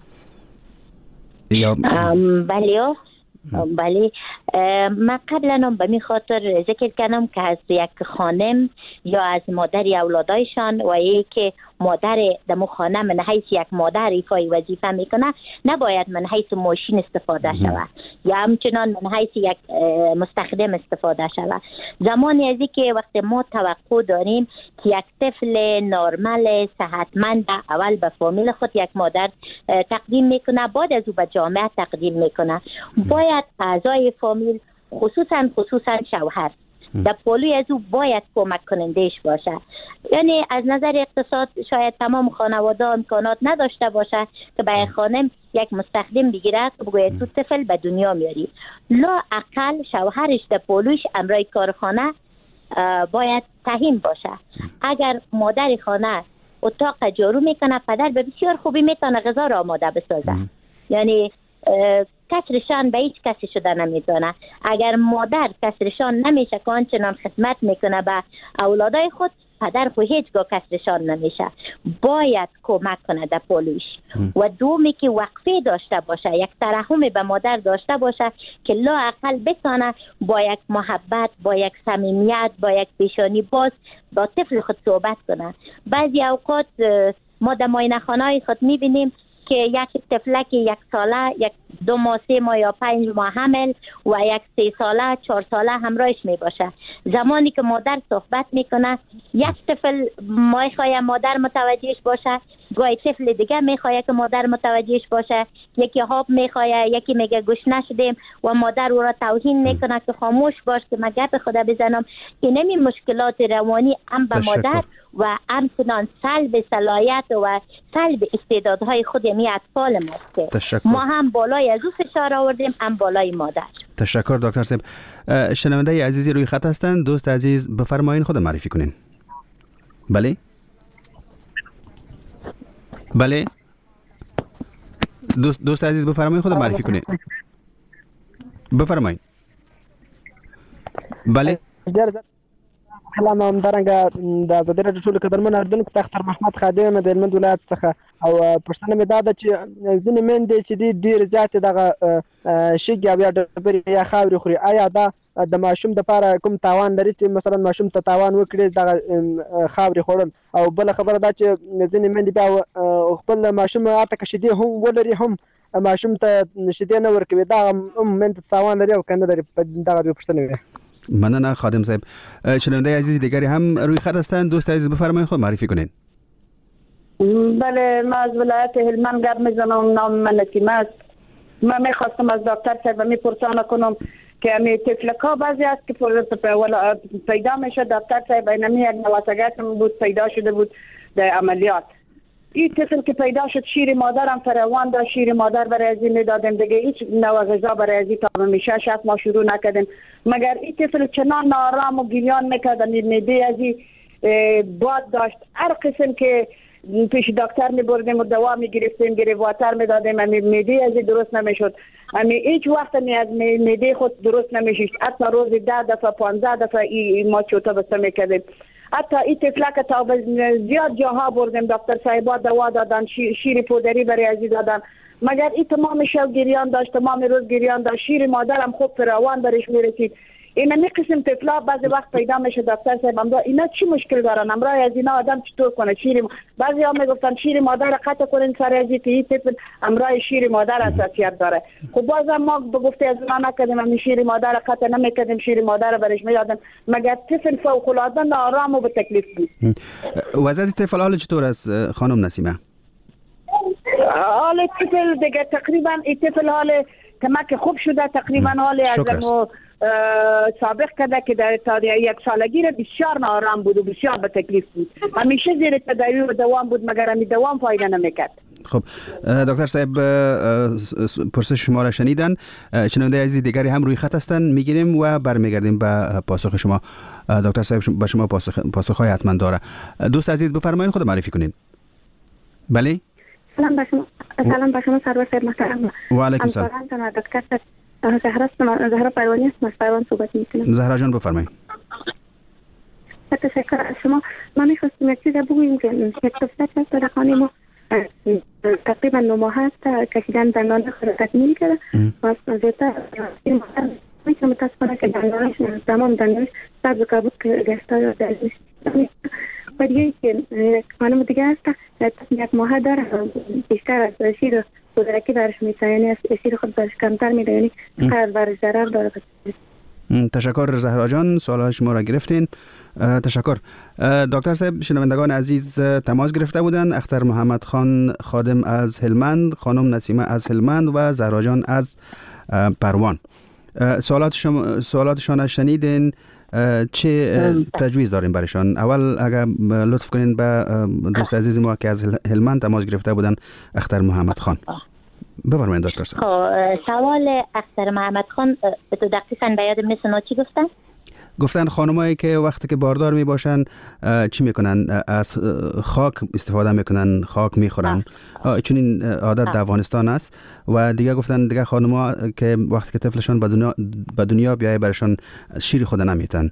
B: بله. من قبلا به می خاطر ذکر کردم که از یک خانم یا از مادری اولادایشان و که مادر دمو خانه من حیث یک مادر ایفای وظیفه میکنه نباید من حیث ماشین استفاده شود یا همچنان من حیث یک مستخدم استفاده شود. زمانی ازی که وقت ما توقع داریم که یک طفل نرمال صحتمند اول به فامیل خود یک مادر تقدیم میکنه، بعد از او به جامعه تقدیم میکنه. باید اعضای فامیل خصوصا شوهر در پولوی از او باید کمک کنندهش باشه. یعنی از نظر اقتصاد شاید تمام خانواده امکانات نداشته باشه که برای خانم یک مستخدم بگیره که بگوید تو طفل به دنیا میاری. لا اقل شوهرش در پولوش امرای کارخانه باید تهیم باشه. اگر مادر خانه اتاق جارو میکنه، پدر به بسیار خوبی میتونه غذا را آماده بسازه. یعنی کسرشان به هیچ کسی شده نمیتونه. اگر مادر کسرشان نمیشه که آنچنان خدمت میکنه به اولادای خود، پدر خود هیچگاه کسرشان نمیشه. باید کمک کنه در پولوش. و دومی که وقفه داشته باشه، یک ترحم به مادر داشته باشه که لااقل بتونه با یک محبت، با یک صمیمیت، با یک پیشانی باز با طفل خود صحبت کنه. بعضی اوقات ما در معاینه خانه‌های خود میبینیم که یک طفلک 1 ساله، 2 ماه، 3 ماه یا 5 ماه حمل و یک 3 ساله 4 ساله همراهش می باشه. زمانی که مادر صحبت میکنه یک طفل میخواد مادر متوجهش باشه، گاهی طفل دیگه میخواد که مادر متوجهش باشه، یکی خواب میخواد، یکی میگه گوش نشدیم و مادر او را توهین میکنه که خاموش باش که من گپ خدا بزنم. که نمی مشکلات روانی هم به مادر و همچنان سلب صلاحیت و سلب استعدادهای خود می اطفال ماست. ما هم بالای از او فشار آوردیم، هم بالای مادر.
A: تشکر دکتر صاحب. شنونده عزیزی روی خط هستند. دوست عزیز بفرمایید خود معرفی کنین. بله بله دوست عزیز بفرمایید خود معرفی کنین. بفرمایید. بله
E: سلام هم درنګ د آزادۍ راډیو ټولو قدرمن اردوونکو ته اختر محمد خادم د هلمند ولایت څخه او پوښتنه مې دا ده چې ځینې میندې چې دي ډېر زیاتې دغه شګې او یا ډبرې یا خاورې خوري، آیا دا د ماشوم دپاره کوم تاوان لري چې مثلا ماشوم ته تاوان وکړي دغه خاورې خوړل؟ او بله خبره دا چې ځینې میندې بیا خپل ماشوم حتی که شیدې هم ولري هم ماشوم ته شیدې نه ورکوي، دا هم میندې ته تاوان لري او که نه لري؟ دغه دوی پوښتنې وې.
A: مننه خادم صاحب. شنونده عزیز دیگری هم روی خط هستند. دوست عزیز بفرمایید خود معرفی کنین.
G: بله، ما از ولایت هلمند گپ میزنم، نام من نسیمه است. من میخواستم از دکتر صاحب میپرسانه کنم که امی طفلکا بعضی است که پیدا میشه دکتر صاحب اینمی یک نواسگت بود پیدا شده بود در عملیات. این طفل که پیدا شد شیر مادرم فراوان داشت، شیر مادر برای ازی میدادیم دیگه، هیچ نوع غذا برای ازی تا میشه شب ما شروع نکردیم، مگر این طفل چنان نارام و گریان میکرد، میده ازی باد داشت. هر قسم که پیش دکتر میبردیم و دوا میگرفتیم، گریواتر میدادیم، امی میده ازی درست نمیشد، امی هیچ وقت از میده خود درست نمیشد. حتی روز 10 دفعه 15 دفعه ما چوتا بسته میکردیم. حتی این طفلک تا زیاد جاها بردیم، دکتر صاحبا دوا دادن، شیر پودری برای ازی دادن، مگر این تمام شب گریان داشت، تمام روز گریان داشت. شیر مادرم خوب فراوان برش میرسید. این قسم طفلا بعضی وقت پیدا میشه دکتر صاحب امرا اینا چی مشکل دارن؟ امرا از اینا آدم چطور کنه؟ بعضی ها میگفتن شیر مادر قطع کنین سر ازی که این طفل امرا شیر مادر حساسیت داره. خب بازم ما بگفته از ما نکردیم، همین شیر مادر قطع نمیکردیم، شیر مادر برش میدادیم، مگر طفل فوق العاده نارام و به تکلیف بود.
A: وضعیت طفل حال چطور است خانم نسیمه؟
G: حال طفل دیگه تقریبا این طفل حال کمک خوب شده، تقریبا حال از سابق کرده که در یک سالگی را بسیار نارام بود و بسیار به تکلیف بود، همیشه زیر تداوی و دوام بود، مگر همی دوام فایده نمیکرد.
A: خب دکتر صاحب پرسش شما را شنیدن. شنونده عزیز دیگری هم روی خط هستن، میگیریم و برمیگردیم به پاسخ شما. دکتر صاحب به شما پاسخهای حتما داره. دوست عزیز بفرمایید خود معرفی کنین. بله
H: سلام به شما سرور صاحب محترم.
A: و علیکم سلام.
H: دکتر زهرا پروانی است، از پروان صحبت میکنم.
A: زهرا جان بفرمایید.
H: تشکر از شما. ما میخواستیم یک چیز بگوییم که یک طفلک هست در خانه ما تقریبا 9 ماه هست، کشیدن دندان خود تکمیل کرده و زیادتر میتونم متاسفانه که دندانش تمام دندانش سبز کبود گشته داشته و دیگه که خانم دیگه هست یک ماه داره، بیشتر از شیر بودرکی برش میسه، یعنی از شیر خود برش کمتر میده، یعنی قرار برش ضرر داره.
A: تشکر زهرا جان، سوال شما را گرفتین. تشکر. دکتر صاحب شنوندگان عزیز تماس گرفته بودن، اختر محمد خان خادم از هلمند، خانم نسیمه از هلمند و زهرا جان از پروان. سوالاتشان شنیدین، چه تجویز داریم برایشان؟ اول اگر لطف کنین به دوست عزیز ما که از هلمند تماس گرفته بودن، اختر محمد خان. بفرمایید دکتر صاحب.
B: سوال اختر محمد خان تو دقیقاً به یاد میسنه چی
A: گفتن خانمایی که وقتی که باردار می باشن چی میکنن؟ از خاک استفاده میکنن، خاک میخورن، چون این عادت در افغانستان است. و دیگه گفتن دیگه خانما که وقتی که طفلشون به دنیا بیایه برشان شیر خود نمیتن.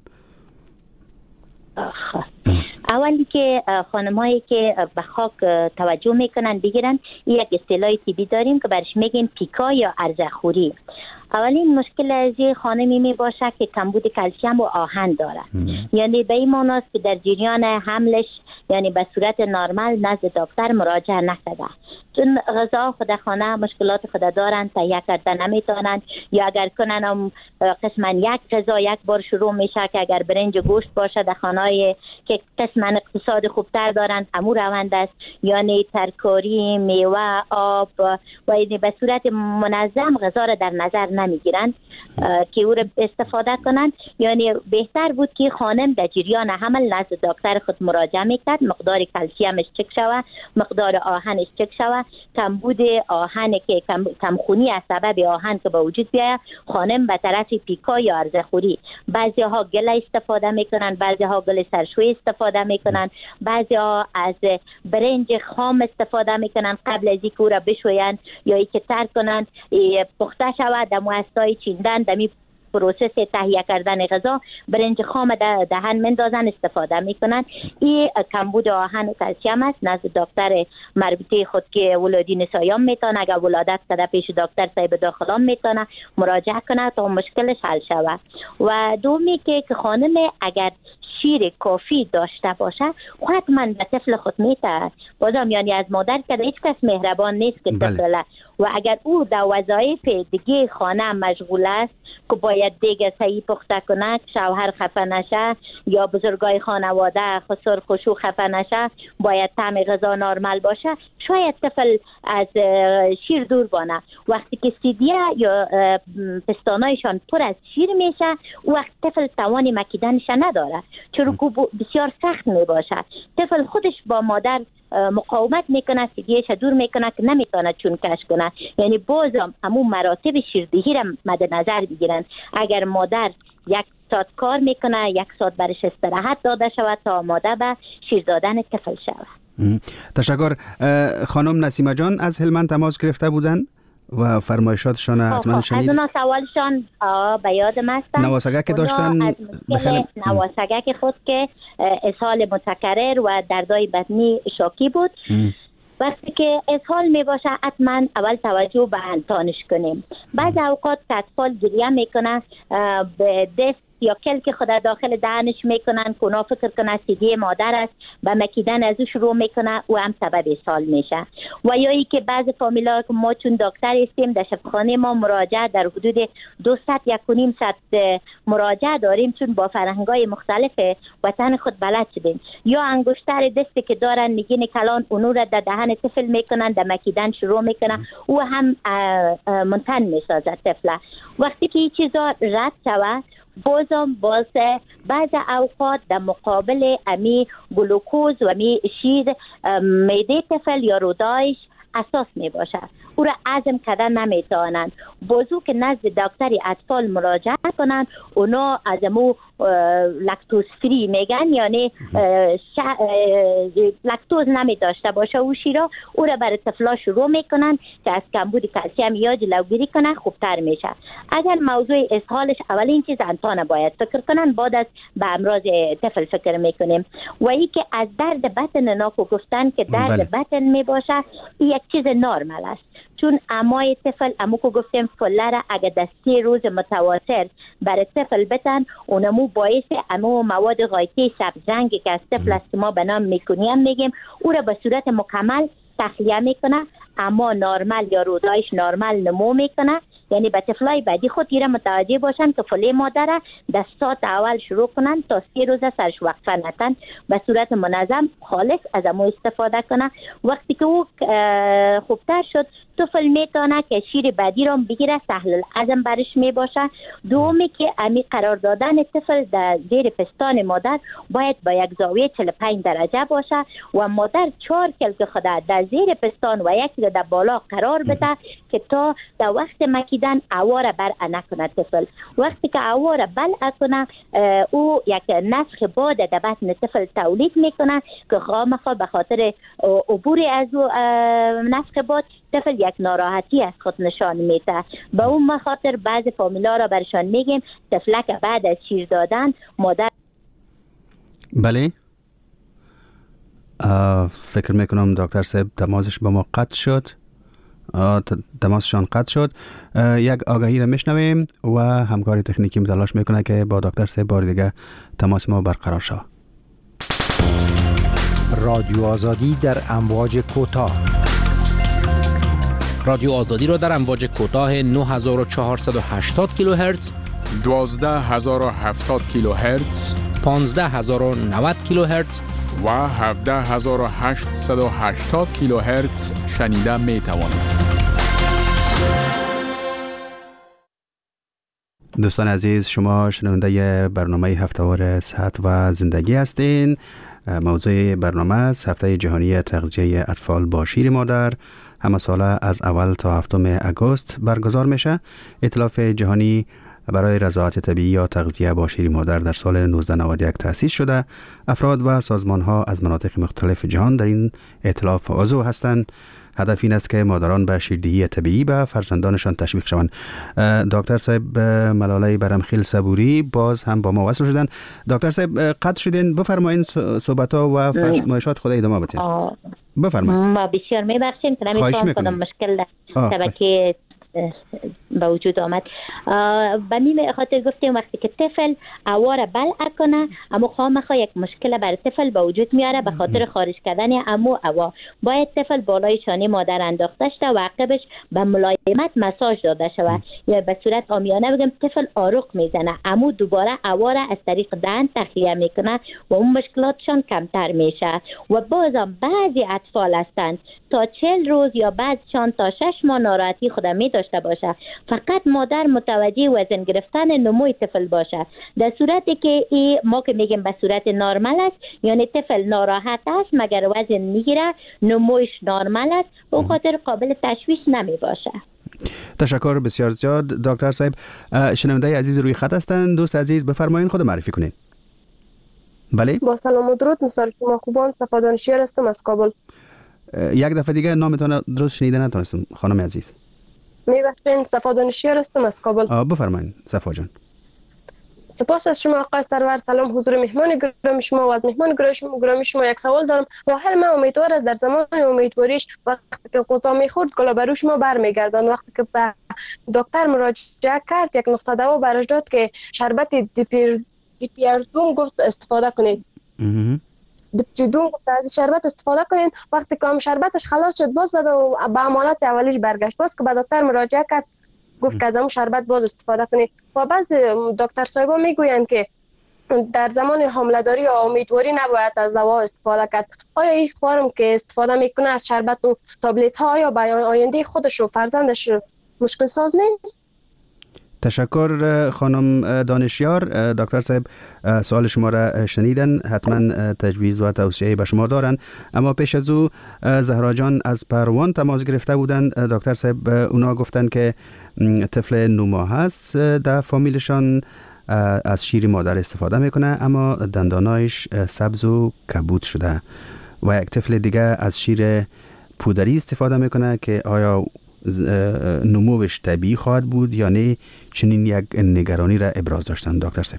B: اولی که خانمایی که به خاک توجه میکنن بگیرن، یک اصطلاح طبی داریم که برش میگیم پیکا یا ارزخوری. اولین مشکل از خانمی می باشه که کمبود کلسیم و آهن داره. یعنی به این معنی است که در جریان حملش یعنی به صورت نرمال نزد دکتر مراجعه نکرده، چون غذا خود خانه مشکلات خود دارن، تهیه کردن نمیتونن، یا اگر کنن قسما یک غذا یک بار شروع میشه که اگر برنج گوشت باشه در خانه‌ای که قسما اقتصاد خوبتر دارن امو روند است، یعنی ترکاری، میوه، آب و یعنی به صورت منظم غذا را در نظر نمیگیرن که او را استفاده کنن. یعنی بهتر بود که خانم در جریان حمل نزد دکتر خود مراجعه میکرد، مقدار کلسیمش چک شوه، مقدار آهنش چک شوه، کمبود آهن که کمخونی از سبب آهن که به وجود بیاید، خانم به طرف پیکا یا عرضخوری، بعضی ها گل استفاده میکنن، بعضی ها گل سرشوی استفاده میکنن، بعضی ها از برنج خام استفاده میکنن قبل از اینکه او را بشوین یا اینکه ترک کنن پخته شود در موسسای چیندن دمی پروسس تهیه کردن غذا برنج خام دهن مندازن استفاده میکنن. این کمبود آهن و کلسیم است. نزد دکتر مربوطه خود که ولادی نسایان میتونه، اگر ولادت کرده پیش دکتر صاحب داخلان میتونه مراجعه کنه تا مشکلش حل شود. و دومی که خانم اگر شیر کافی داشته باشه حتما به طفل خود میته، بازم یعنی از مادر که هیچ کس مهربان نیست که طفل و اگر او در وظایف دیگه خانه مشغول است که باید دیگه صحیح پخته کنه، شوهر خفه نشه یا بزرگای خانواده خسر خشو خفه نشه، باید طعم غذا نرمال باشه، شاید طفل از شیر دور بانه. وقتی که سیدیه یا پستانایشان پر از شیر میشه وقت طفل توانی مکیدنش نداره، چرا که بسیار سخت میباشه. طفل خودش با مادر مقاومت میکنه، سیدیهش دور میکنه که نمیتونه چون کش کنه. یعنی بازم همون مراتب شیردهی را مد نظر بگیرن. اگر مادر 1 ساعت کار میکنه 1 ساعت برش استراحت داده شود تا آماده به شیر دادن طفل شود.
A: تشکر. خانم نسیمه جان از هلمند تماس گرفته بودن و فرمایشاتشان حتما شنید.
B: از اونا سوالشان به یادم است.
A: نواسگک داشتن
B: نواسگک خود که اسهال متکرر و دردای بدنی شاکی بود. وقتی که اسهال می باشه حتما اول توجه به انتانش کنیم. بعض اوقات اطفال گریه میکنه به دست یا کلک خود داخل دهنش میکنن که اونا فکر کنه سیدی مادر است و مکیدن از او شروع میکنه و هم سبب اسهال میشه. و یا ای که بعض فامیلا که ما چون دکتر هستیم در شفاخانه ما مراجعه در حدود 200-1.5 مراجعه داریم، چون با فرهنگای مختلف وطن خود بلد شدیم. یا انگشتر دستی که دارن نگین کلان اونو را در دهن طفل میکنن، در مکیدن شروع میکنن و هم منتن میسازه طفل. وقتی که این چیزا رد شود بازم بعض اوقات در مقابل امی گلوکوز و امی شیر معده طفل یا رودایش اساس می باشه، او را هضم کردن نمیتوانند. بازو که نزد دکتر اطفال مراجعه کنند، اونا از امو لکتوز فری میگن، یعنی لکتوز نمی داشته باشه او شیرا، او را برای طفلا شروع میکنن که از کمبود کلسیم یا جلوگیری کنن خوبتر میشه. اگر موضوع اسهالش اولین چیز انتانه باید فکر کنن، بعد از به امراض طفل فکر میکنیم. و ای که از درد بطن ناکو گفتن که درد بطن می باشه یک چیز نرمال است، چون امای طفل امو که گفتیم فله را اگر در 3 روز متواصل برای طفل بتن اونمو باعث امو مواد غایطی سبز رنگی که از طفل است ما به نام میکنیم میگیم او را به صورت مکمل تخلیه میکنه، اما نرمال یا رودایش نرمال نمو میکنه. یعنی به طفلای بعدی خود ایره متوجه باشن که فله مادر در ساعت اول شروع کنن تا 3 روز سرش وقفه نتن، به صورت منظم خالص از امو استفاده کنه. وقتی که او خوبتر شد طفل میتونه که شیر بعدی رو بگیره، سهل الهضم برش میباشه. دومی که امی قرار دادن طفل در زیر پستان مادر باید با یک زاویه 45 درجه باشه و مادر 4 کلک خود در زیر پستان و یک در بالا قرار بده که تا در وقت مکیدن هوا بر نکنه طفل. وقتی که هوا را بلع کنه او یک نفخ باد در بطن طفل تولید میکنه که خامخا به خاطر عبور از نفخ باد طفل یک ناراحتی از خود نشان میده. به اون خاطر بعض فامیلا را برشان میگیم طفلک بعد از شیر دادن مادر.
A: بله فکر میکنم دکتر صاحب تماسش با ما قطع شد تماسشان قطع شد. یک آگهی را میشنویم و همکار تکنیکی تلاش میکنه که با دکتر صاحب بار دیگه تماس ما برقرار شود.
I: رادیو آزادی در امواج کوتاه.
C: رادیو آزادی را در امواج کوتاه 9480 کیلوهرتز،
D: 12070 کیلوهرتز،
C: 15090 کیلوهرتز
D: و 17880 کیلوهرتز شنیده می توانید.
A: دوستان عزیز، شما شنونده برنامه هفتهوار صحت و زندگی هستین. موضوع برنامه است هفته جهانی تغذیه اطفال با شیر مادر. همه ساله از اول تا 7 اگست برگزار میشه. ائتلاف جهانی برای رضاعت طبیعی یا تغذیه با شیر مادر در سال 1991 تأسیس شده. افراد و سازمان ها از مناطق مختلف جهان در این ائتلاف عضو هستند. هدف این است که مادران به شیردهی طبیعی به فرزندانشان تشویق شوند. دکتر صاحب ملاله برمخیل صبوری باز هم با ما وصل شدن. دکتر صاحب قطع شدین، بفرمایید صحبت ها و فرمایشات خود ادامه بدید. بفرمایید.
B: ما بسیار میبخشیم که نمیتونم کنم مشکل شبکه به وجود آمد. به نیم خاطر گفتیم وقتی که طفل اواره بلع کنه اما خامخا یک مشکل بر طفل به وجود میاره به خاطر خارج کردن امو اوا. باید طفل بالای شانه مادر انداخته شده و عقبش به ملایمت مساج داده شود یا به صورت عامیانه بگم طفل آروق میزنه امو دوباره اواره از طریق دهن تخلیه میکنه و اون مشکلاتشان کمتر میشه. و بازم بعضی اطفال هستند تا 40 روز یا بعضشان تا 6 ماه ناراحتی خود می داشته باشه. فقط مادر متوجه وزن گرفتن نموی طفل باشه. در صورتی که ما که میگیم به صورت نرمال است، یعنی طفل ناراحت است مگر وزن میگیره، نمویش نرمال است، اون خاطر قابل تشویش نمی باشه.
A: تشکر بسیار زیاد دکتر صاحب. شنونده عزیز روی خط هستند. دوست عزیز بفرمایید خود معرفی کنید. بله.
J: با سلام و درود، نثار شما خوبان، صفا دانشیار هستم از کابل.
A: یک دفعه دیگه نامتون درست شنیده نتونستم خانم عزیز.
J: میبخشین، صفا دانشیار هستم از کابل.
A: بفرمایید صفا جان.
J: سپاس از شما آقای سرور. سلام حضور مهمان گرامی شما و از مهمان گرامی شما یک سوال دارم. ظاهر من امیدوار است در زمان امیدواریش وقتی که غذا میخورد گلابرو شما برمیگردان. وقتی که به دکتر مراجعه کرد یک نسخه دوا براش داد که شربت دیپیردون گفت استفاده کنید. دیپیردون گفت از شربت استفاده کنید. وقتی که شربتش خلاص شد باز به امانت اولیش برگشت. باز که به دکتر مراجعه کرد گفت که از همون شربت باز استفاده کنید. و بعض دکتر صاحبا میگویند که در زمان حامله‌داری یا امیدواری نباید از دوا استفاده کرد. آیا این خانم که استفاده میکنه از شربت و تابلت ها یا به آینده خودش و فرزندش مشکل ساز نیست؟
A: تشکر خانم دانشیار. دکتر صاحب سوال شما را شنیدن، حتما تجویز و توصیه به شما دارن. اما پیش از او زهرا جان از پروان تماس گرفته بودن. دکتر صاحب اونا گفتن که طفل 9 ماه هست در فامیلشان از شیر مادر استفاده میکنه اما دندانایش سبز و کبود شده و یک طفل دیگه از شیر پودری استفاده میکنه که آیا نموش طبیعی خواهد بود یا نه؟ چنین یک نگرانی را ابراز داشتن دکتر صاحب.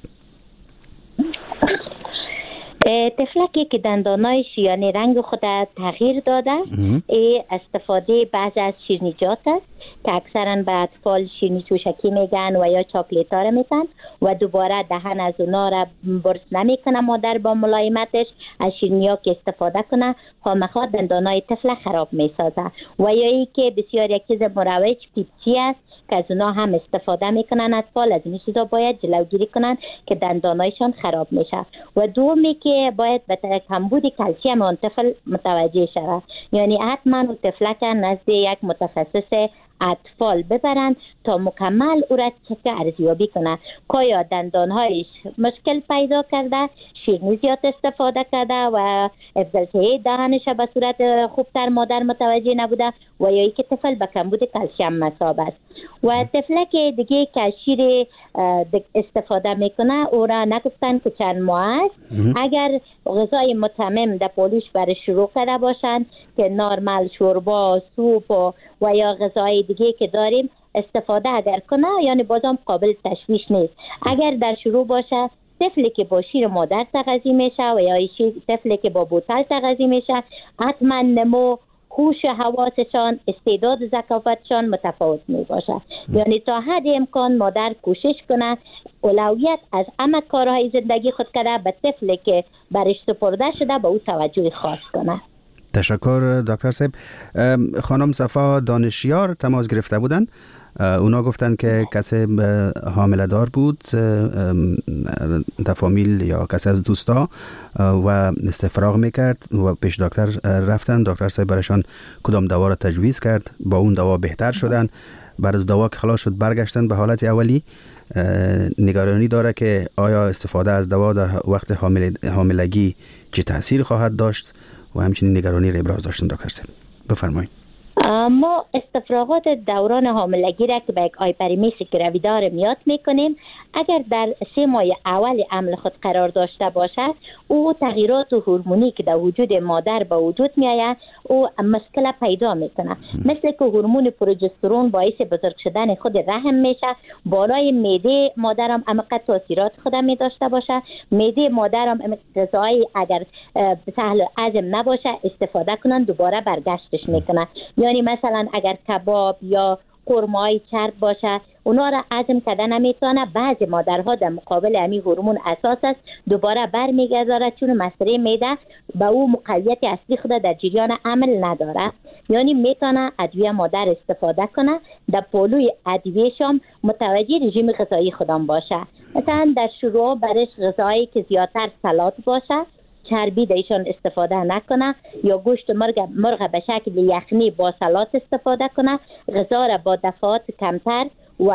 B: طفلکی که دندانایش یعنی رنگ خود تغییر داده استفاده بعض از شیرینیجات است که اکثرا به اطفال شیرینی چوشکی میگن و یا چاکلیت ها را میتن و دوباره دهن از اونا را برس نمیکنه مادر با ملایمتش. از شیرینی ها که استفاده کنه خامخا دندانای طفل خراب میسازه. و یا ای که بسیار یک چیز مروج پیپچی است که از اونا هم استفاده میکنن اطفال. از این چیزا باید جلوگیری کنن که دندانایشان خراب میشه. و دومی که باید به کمبود کلسیم اون طفل متوجه شود، یعنی حتما اون طفلک نزد یک متخصص اطفال ببرن تا مکمل او را چک ارزیابی کنه که یا دندانهایش مشکل پیدا کرده، شیرینی زیاد استفاده کرده و افضلتهی دهنش به صورت خوبتر مادر متوجه نبوده و یا ای که طفل به کمبود کلسیم مصاب است. و طفلک دیگه که شیر استفاده میکنه او را نگفتن که چند ماه است. اگر غذای متمم در پولوش برای شروع کرده باشند که نرمال شوربا، سوپ و یا غذای دیگه که داریم استفاده اگر کنه یعنی بازم قابل تشویش نیست. اگر در شروع باشه طفلی که با شیر مادر تغذیه میشه و یا طفلی که با بوتل تغذیه میشه حتما نمو هوش حواسشان، استعداد ذکاوتشان متفاوت می باشد. یعنی تا حد امکان مادر کوشش کنه اولویت از همه کارهای زندگی خود کرده به طفلی که برش سپرده شده به او توجه خاص کنه.
A: تشکر دکتر صاحب. خانم صفا دانشیار تماس گرفته بودن. اونا گفتن که کسی حامله دار بود در فامیل یا کسی از دوستا و استفراغ میکرد و پیش دکتر رفتن. دکتر صاحب برایشان کدام دوا را تجویز کرد، با اون دوا بهتر شدن. بعد از دوا که خلاص شد برگشتن به حالت اولی. نگرانی داره که آیا استفاده از دوا در وقت حاملگی چه تاثیر خواهد داشت و همچنین نگرانی را ابراز داشتن. دکتر صاحب بفرمایید.
B: ما استفراغات دوران حاملگی را که به یک هایپریمیس گراویدا یاد میکنیم، اگر در 3 ماه اول حمل خود قرار داشته باشد، او تغییرات هورمونی که در وجود مادر به وجود میآید او مشکل پیدا میکنه. مثل که هورمون پروژسترون باعث بزرگ شدن خود رحم میشه، بالای معده مادرم عمق تاثیرات خود می داشته باشه. معده مادرم غذایی اگر سهل هضم نباشه استفاده کنن دوباره برگشتش میکنه. یعنی مثلا اگر کباب یا قرمه‌های چرب باشه اونا را هضم کردن نمیتونه. بعضی مادرها در مقابل همین هورمون اساس است دوباره برمیگرداره، چون مسئله معده به او مقویت اصلی خود در جریان عمل نداره. یعنی میتونه ادویه مادر استفاده کنه، در پولوی ادویه‌شام متوجه رژیم غذایی خودم باشه. مثلا در شروع برش غذایی که زیادتر سالاد باشه، چربی دیشان استفاده نکنه، یا گوشت مرغ به شکل یخنی با سالاد استفاده کنه. غذا را با دفعات کمتر و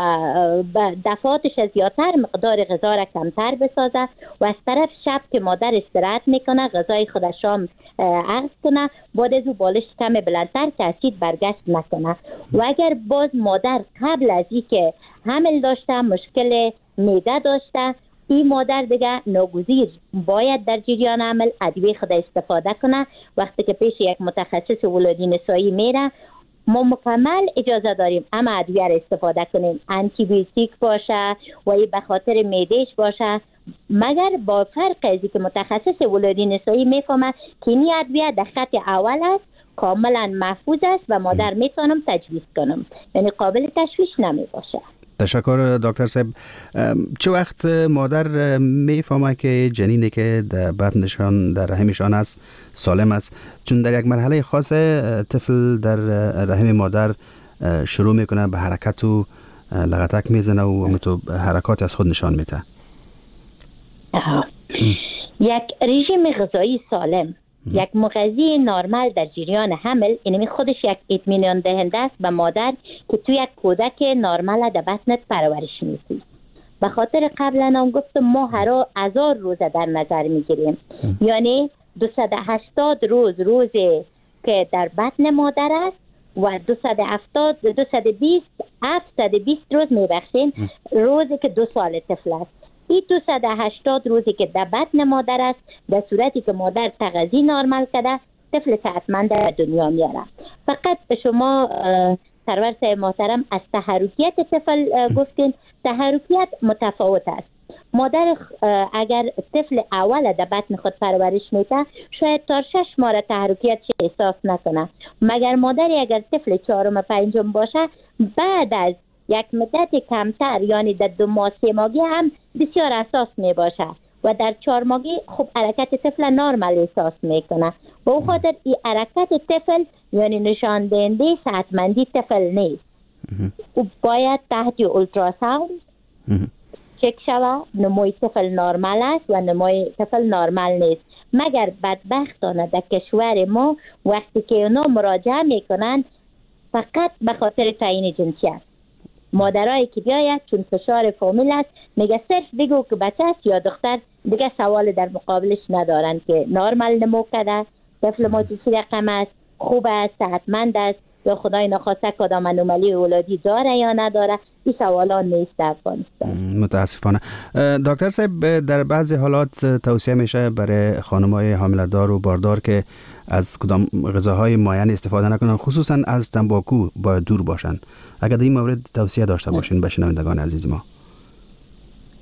B: دفعاتش زیادتر مقدار غذا را کمتر بسازه و از طرف شب که مادر استراحت میکنه غذای خودش شام عرض کنه، بعد از او بالش کم بلندتر که اسید برگشت نکنه. و اگر باز مادر قبل از این که حمل داشته مشکل معده داشته، این مادر دیگه ناگزیر باید در جریان عمل ادویه خود استفاده کنه. وقتی که پیش یک متخصص ولادی نسایی میره ما مکمل اجازه داریم اما ادویه را استفاده کنیم، آنتی بیوتیک باشه و به خاطر معدهش باشه، مگر با فرق از که متخصص ولادی نسایی میفهمه که این ادویه در خط اول است، کاملا محفوظ است و مادر میتونم تجویز کنم، یعنی قابل تشویش نمی باشه.
A: تشکر دکتر صاحب. چه وقت مادر میفهمه که جنینی که در بطنشان در رحمشان است سالم است؟ چون در یک مرحله خاص طفل در رحم مادر شروع میکنه به حرکت و لغتک میزنه و حرکات از خود نشان میده.
B: یک رژیم غذایی سالم، یک مغذی نرمال در جریان حمل، اینمی خودش یک اطمینان دهنده است به مادر که تو یک کودک نرمال در بطنت پرورش میدی. به خاطر قبلا هم گفتم ما هر 1000 روز در نظر میگیریم، یعنی 280 روزی که در بطن مادر است و 720 روز میبخشیم روزی که 2 سال طفل است. این 280 روزی که در بطن مادر است، در صورتی که مادر تغذیه نرمال کرده طفل صحتمند در دنیا میاره. فقط به شما سرور صاحب محترم از تحرکیت طفل گفتین، تحرکیت متفاوت است. مادر اگر طفل اول در بطن خود پرورش میده شاید تا 6 ماه تحرکیتش احساس نکنه، مگر مادری اگر طفل 4 و 5 باشه بعد از یک مدت کمتر، یعنی در 2 ماه 3 ماهگی هم بسیار حساس می باشه و در 4 ماهگی خوب حرکت طفل نرمال احساس میکنه. و او خاطر این حرکت طفل یعنی نشان دهنده صحتمندی طفل نیست. او باید تحت اولتراساوند چک شود نموی طفل نرمال است و نموی طفل نرمال نیست. مگر بدبختانه در کشور ما وقتی که اونا مراجعه میکنن فقط به خاطر تعیین جنسیت، مادرایی که بیاید چون فشار فامیل است میگه صرف بگو که بچه است یا دختر، دیگه سوال در مقابلش ندارن که نرمال نمو کرده، طفل ما چه رقم است، خوب است، صحتمند است یا خدای نخواسته کدام انومالی ولادی داره یا نداره. این سوالا نیست در افغانستان
A: متاسفانه. دکتر صاحب در بعضی حالات توصیه میشه برای خانم‌های حامله‌دار و باردار که از کدام غذاهای معین استفاده نکنن، خصوصا از تنباکو باید دور باشن. اگر در این مورد توصیه داشته باشین به شنوندگان عزیز ما.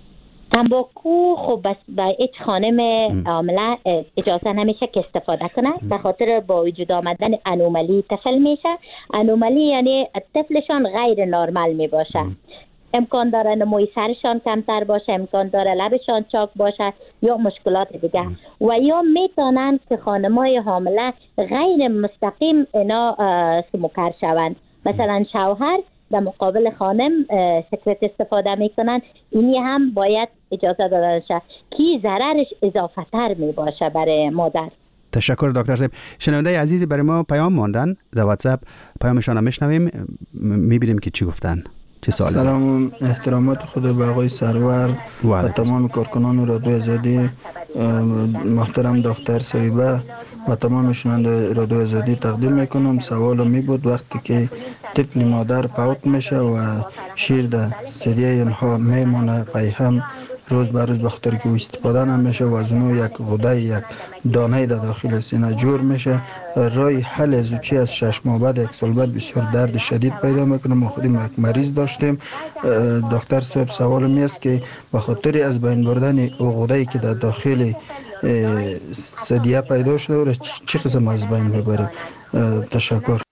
B: تنباکو خب بس با هیچ خانم عامله اجازه نمیشه که استفاده کنه، به خاطر با وجود آمدن انومالی طفل میشه. انومالی یعنی طفلشان غیر نرمال می باشه. امکان داره نموی سرشان کمتر باشه، امکان داره لبشان چاک باشه یا مشکلات دیگه، و یا میتونن که خانمای حامله غیر مستقیم اینا سموکر شوند. مثلا شوهر در مقابل خانم سکرت استفاده میکنن، اینی هم باید اجازه داده شه که ضررش اضافه تر می باشه برای مادر.
A: تشکر دکتر صاحب. شنونده عزیزی برای ما پیام ماندن در واتساپ، پیامشان رو میشنویم، میبینیم که چی گفتن. چه سوالی؟
K: سلام، احترامات خود به آقای سرور و تمام کارکنان رادیو آزادی، محترم دکتر صاحبه و تمام شنونده رادیو آزادی تقدیم میکنم. سوالم می بود وقتی که طفل مادر فوت میشه و شیر در ثدیه اینها میمونه پیهم روز به روز، بخاطر که استفاده نمیشه و از اونو یک غده، یک دانه در داخل سینه جور میشه. رای حل از چی از 6 ماه بعد، یک سال بعد بسیار درد شدید پیدا میکنه. ما خودیم یک مریض داشتیم. دکتر صاحب سوال می است که به خاطر از بین بردن غده‌ای که در داخل ثدیه پیدا شده و چه قسم از بین میبره؟ تشکر.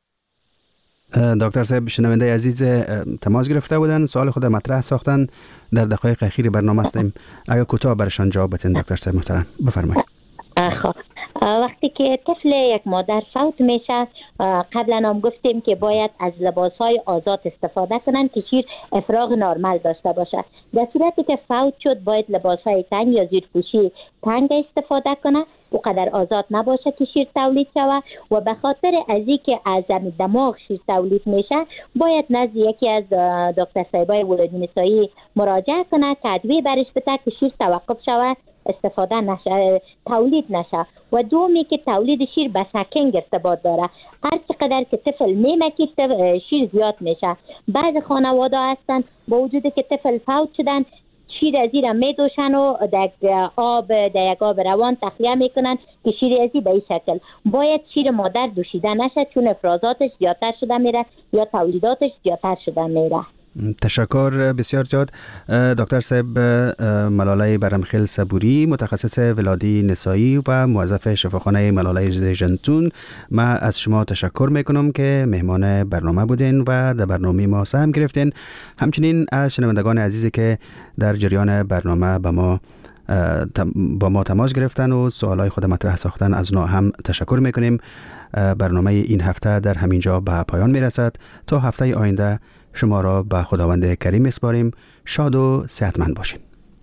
A: دکتر صاحب شنونده عزیز تماس گرفته بودن، سوال خود مطرح ساختن، در دقایق اخیر برنامه هستیم. اگر کوتاه برشان جواب بدین دکتر صاحب محترم، بفرمایید.
B: خب وقتی که طفل یک مادر فوت میشه، قبلا هم گفتیم که باید از لباسهای آزاد استفاده کنن که شیر افراغ نرمال داشته باشه. در صورتی که فوت شد باید لباسهای تنگ یا زیرپوشی تنگ استفاده کنه، اونقدر آزاد نباشه که شیر تولید شوه. و به خاطر از اینکه از دماغ شیر تولید میشه، باید نزد یکی از دکتر صاحبای ولادی نسایی مراجعه کنه که ادویه برش بده که شیر توقف شوه، استفاده نشه، تولید نشه. و دومی که تولید شیر به سکنگ ارتباط داره. هر چقدر که طفل میمکید شیر زیاد میشه. بعض خانواده هستن با وجودی که طفل فوت شدن، شیر از این میدوشن و در یک آب روان تخلیه میکنن که شیر ازی به این شکل. باید شیر مادر دوشیده نشه، چون افرازاتش زیادتر شده میره یا تولیداتش زیادتر شده میره.
A: تشکر بسیار زیاد دکتر صاحب ملاله برمخیل صبوری، متخصص ولادی نسایی و موظف شفاخانه ملاله زیجنتون. ما از شما تشکر میکنم که مهمان برنامه بودین و در برنامه ما سهم گرفتین. همچنین از شنوندگان عزیزی که در جریان برنامه با ما تماس گرفتن و سوالای خود مطرح ساختن، از اونا هم تشکر میکنیم. برنامه این هفته در همینجا به پایان میرسد. تا هفته آینده شما را به خداوند کریم میسپاریم. شاد و صحتمند باشین.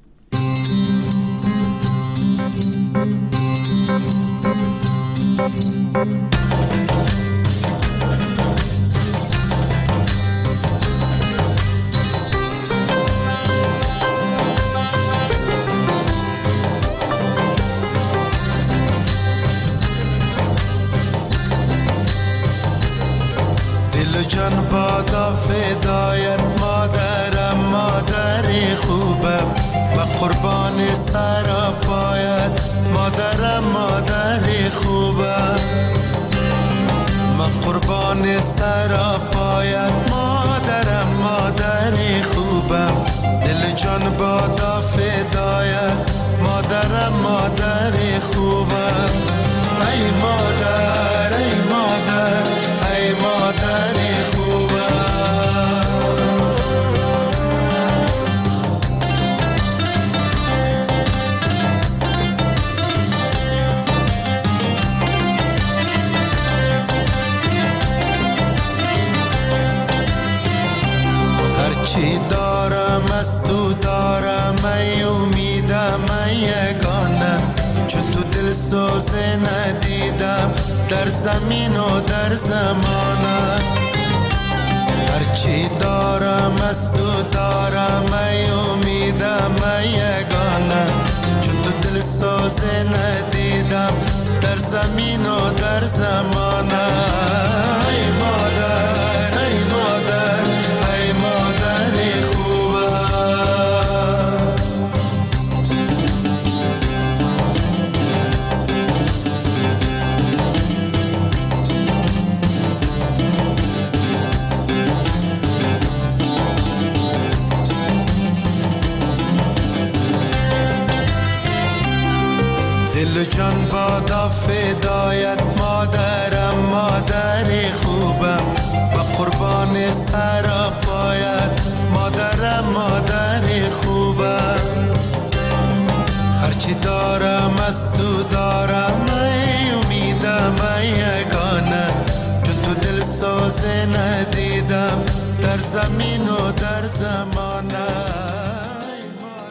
L: جان بادا فدایت مادرم، مادری خوبم و قربان سرا پایت مادرم، مادری خوبم. من قربان سرا پایت مادرم، مادری خوبم. دل جان بادا فدایت مادرم، مادری خوبم. ای مادر، ای مادر، ای مادری خوبم. هرچی دارم از تو دارم، ای امیدم، ای یگانه، چون تو دل سوزه ندیدم در زمین و در زمانه. هرچی دارم از تو دارم، ای امیدم، ای یگانه، چون تو دل سوزه ندیدم در زمین و در زمانه. ای مادر، ای مادر، ای مادری خوبم. دل و جان بادا فدایت مادرم، مادر خوبم، با قربان سر پایت مادرم، مادر خوبم. هرچی دارم از تو دارم، ای امیدم ای یگانه، چون تو دل ساز ندیدم در زمین و در زمانه.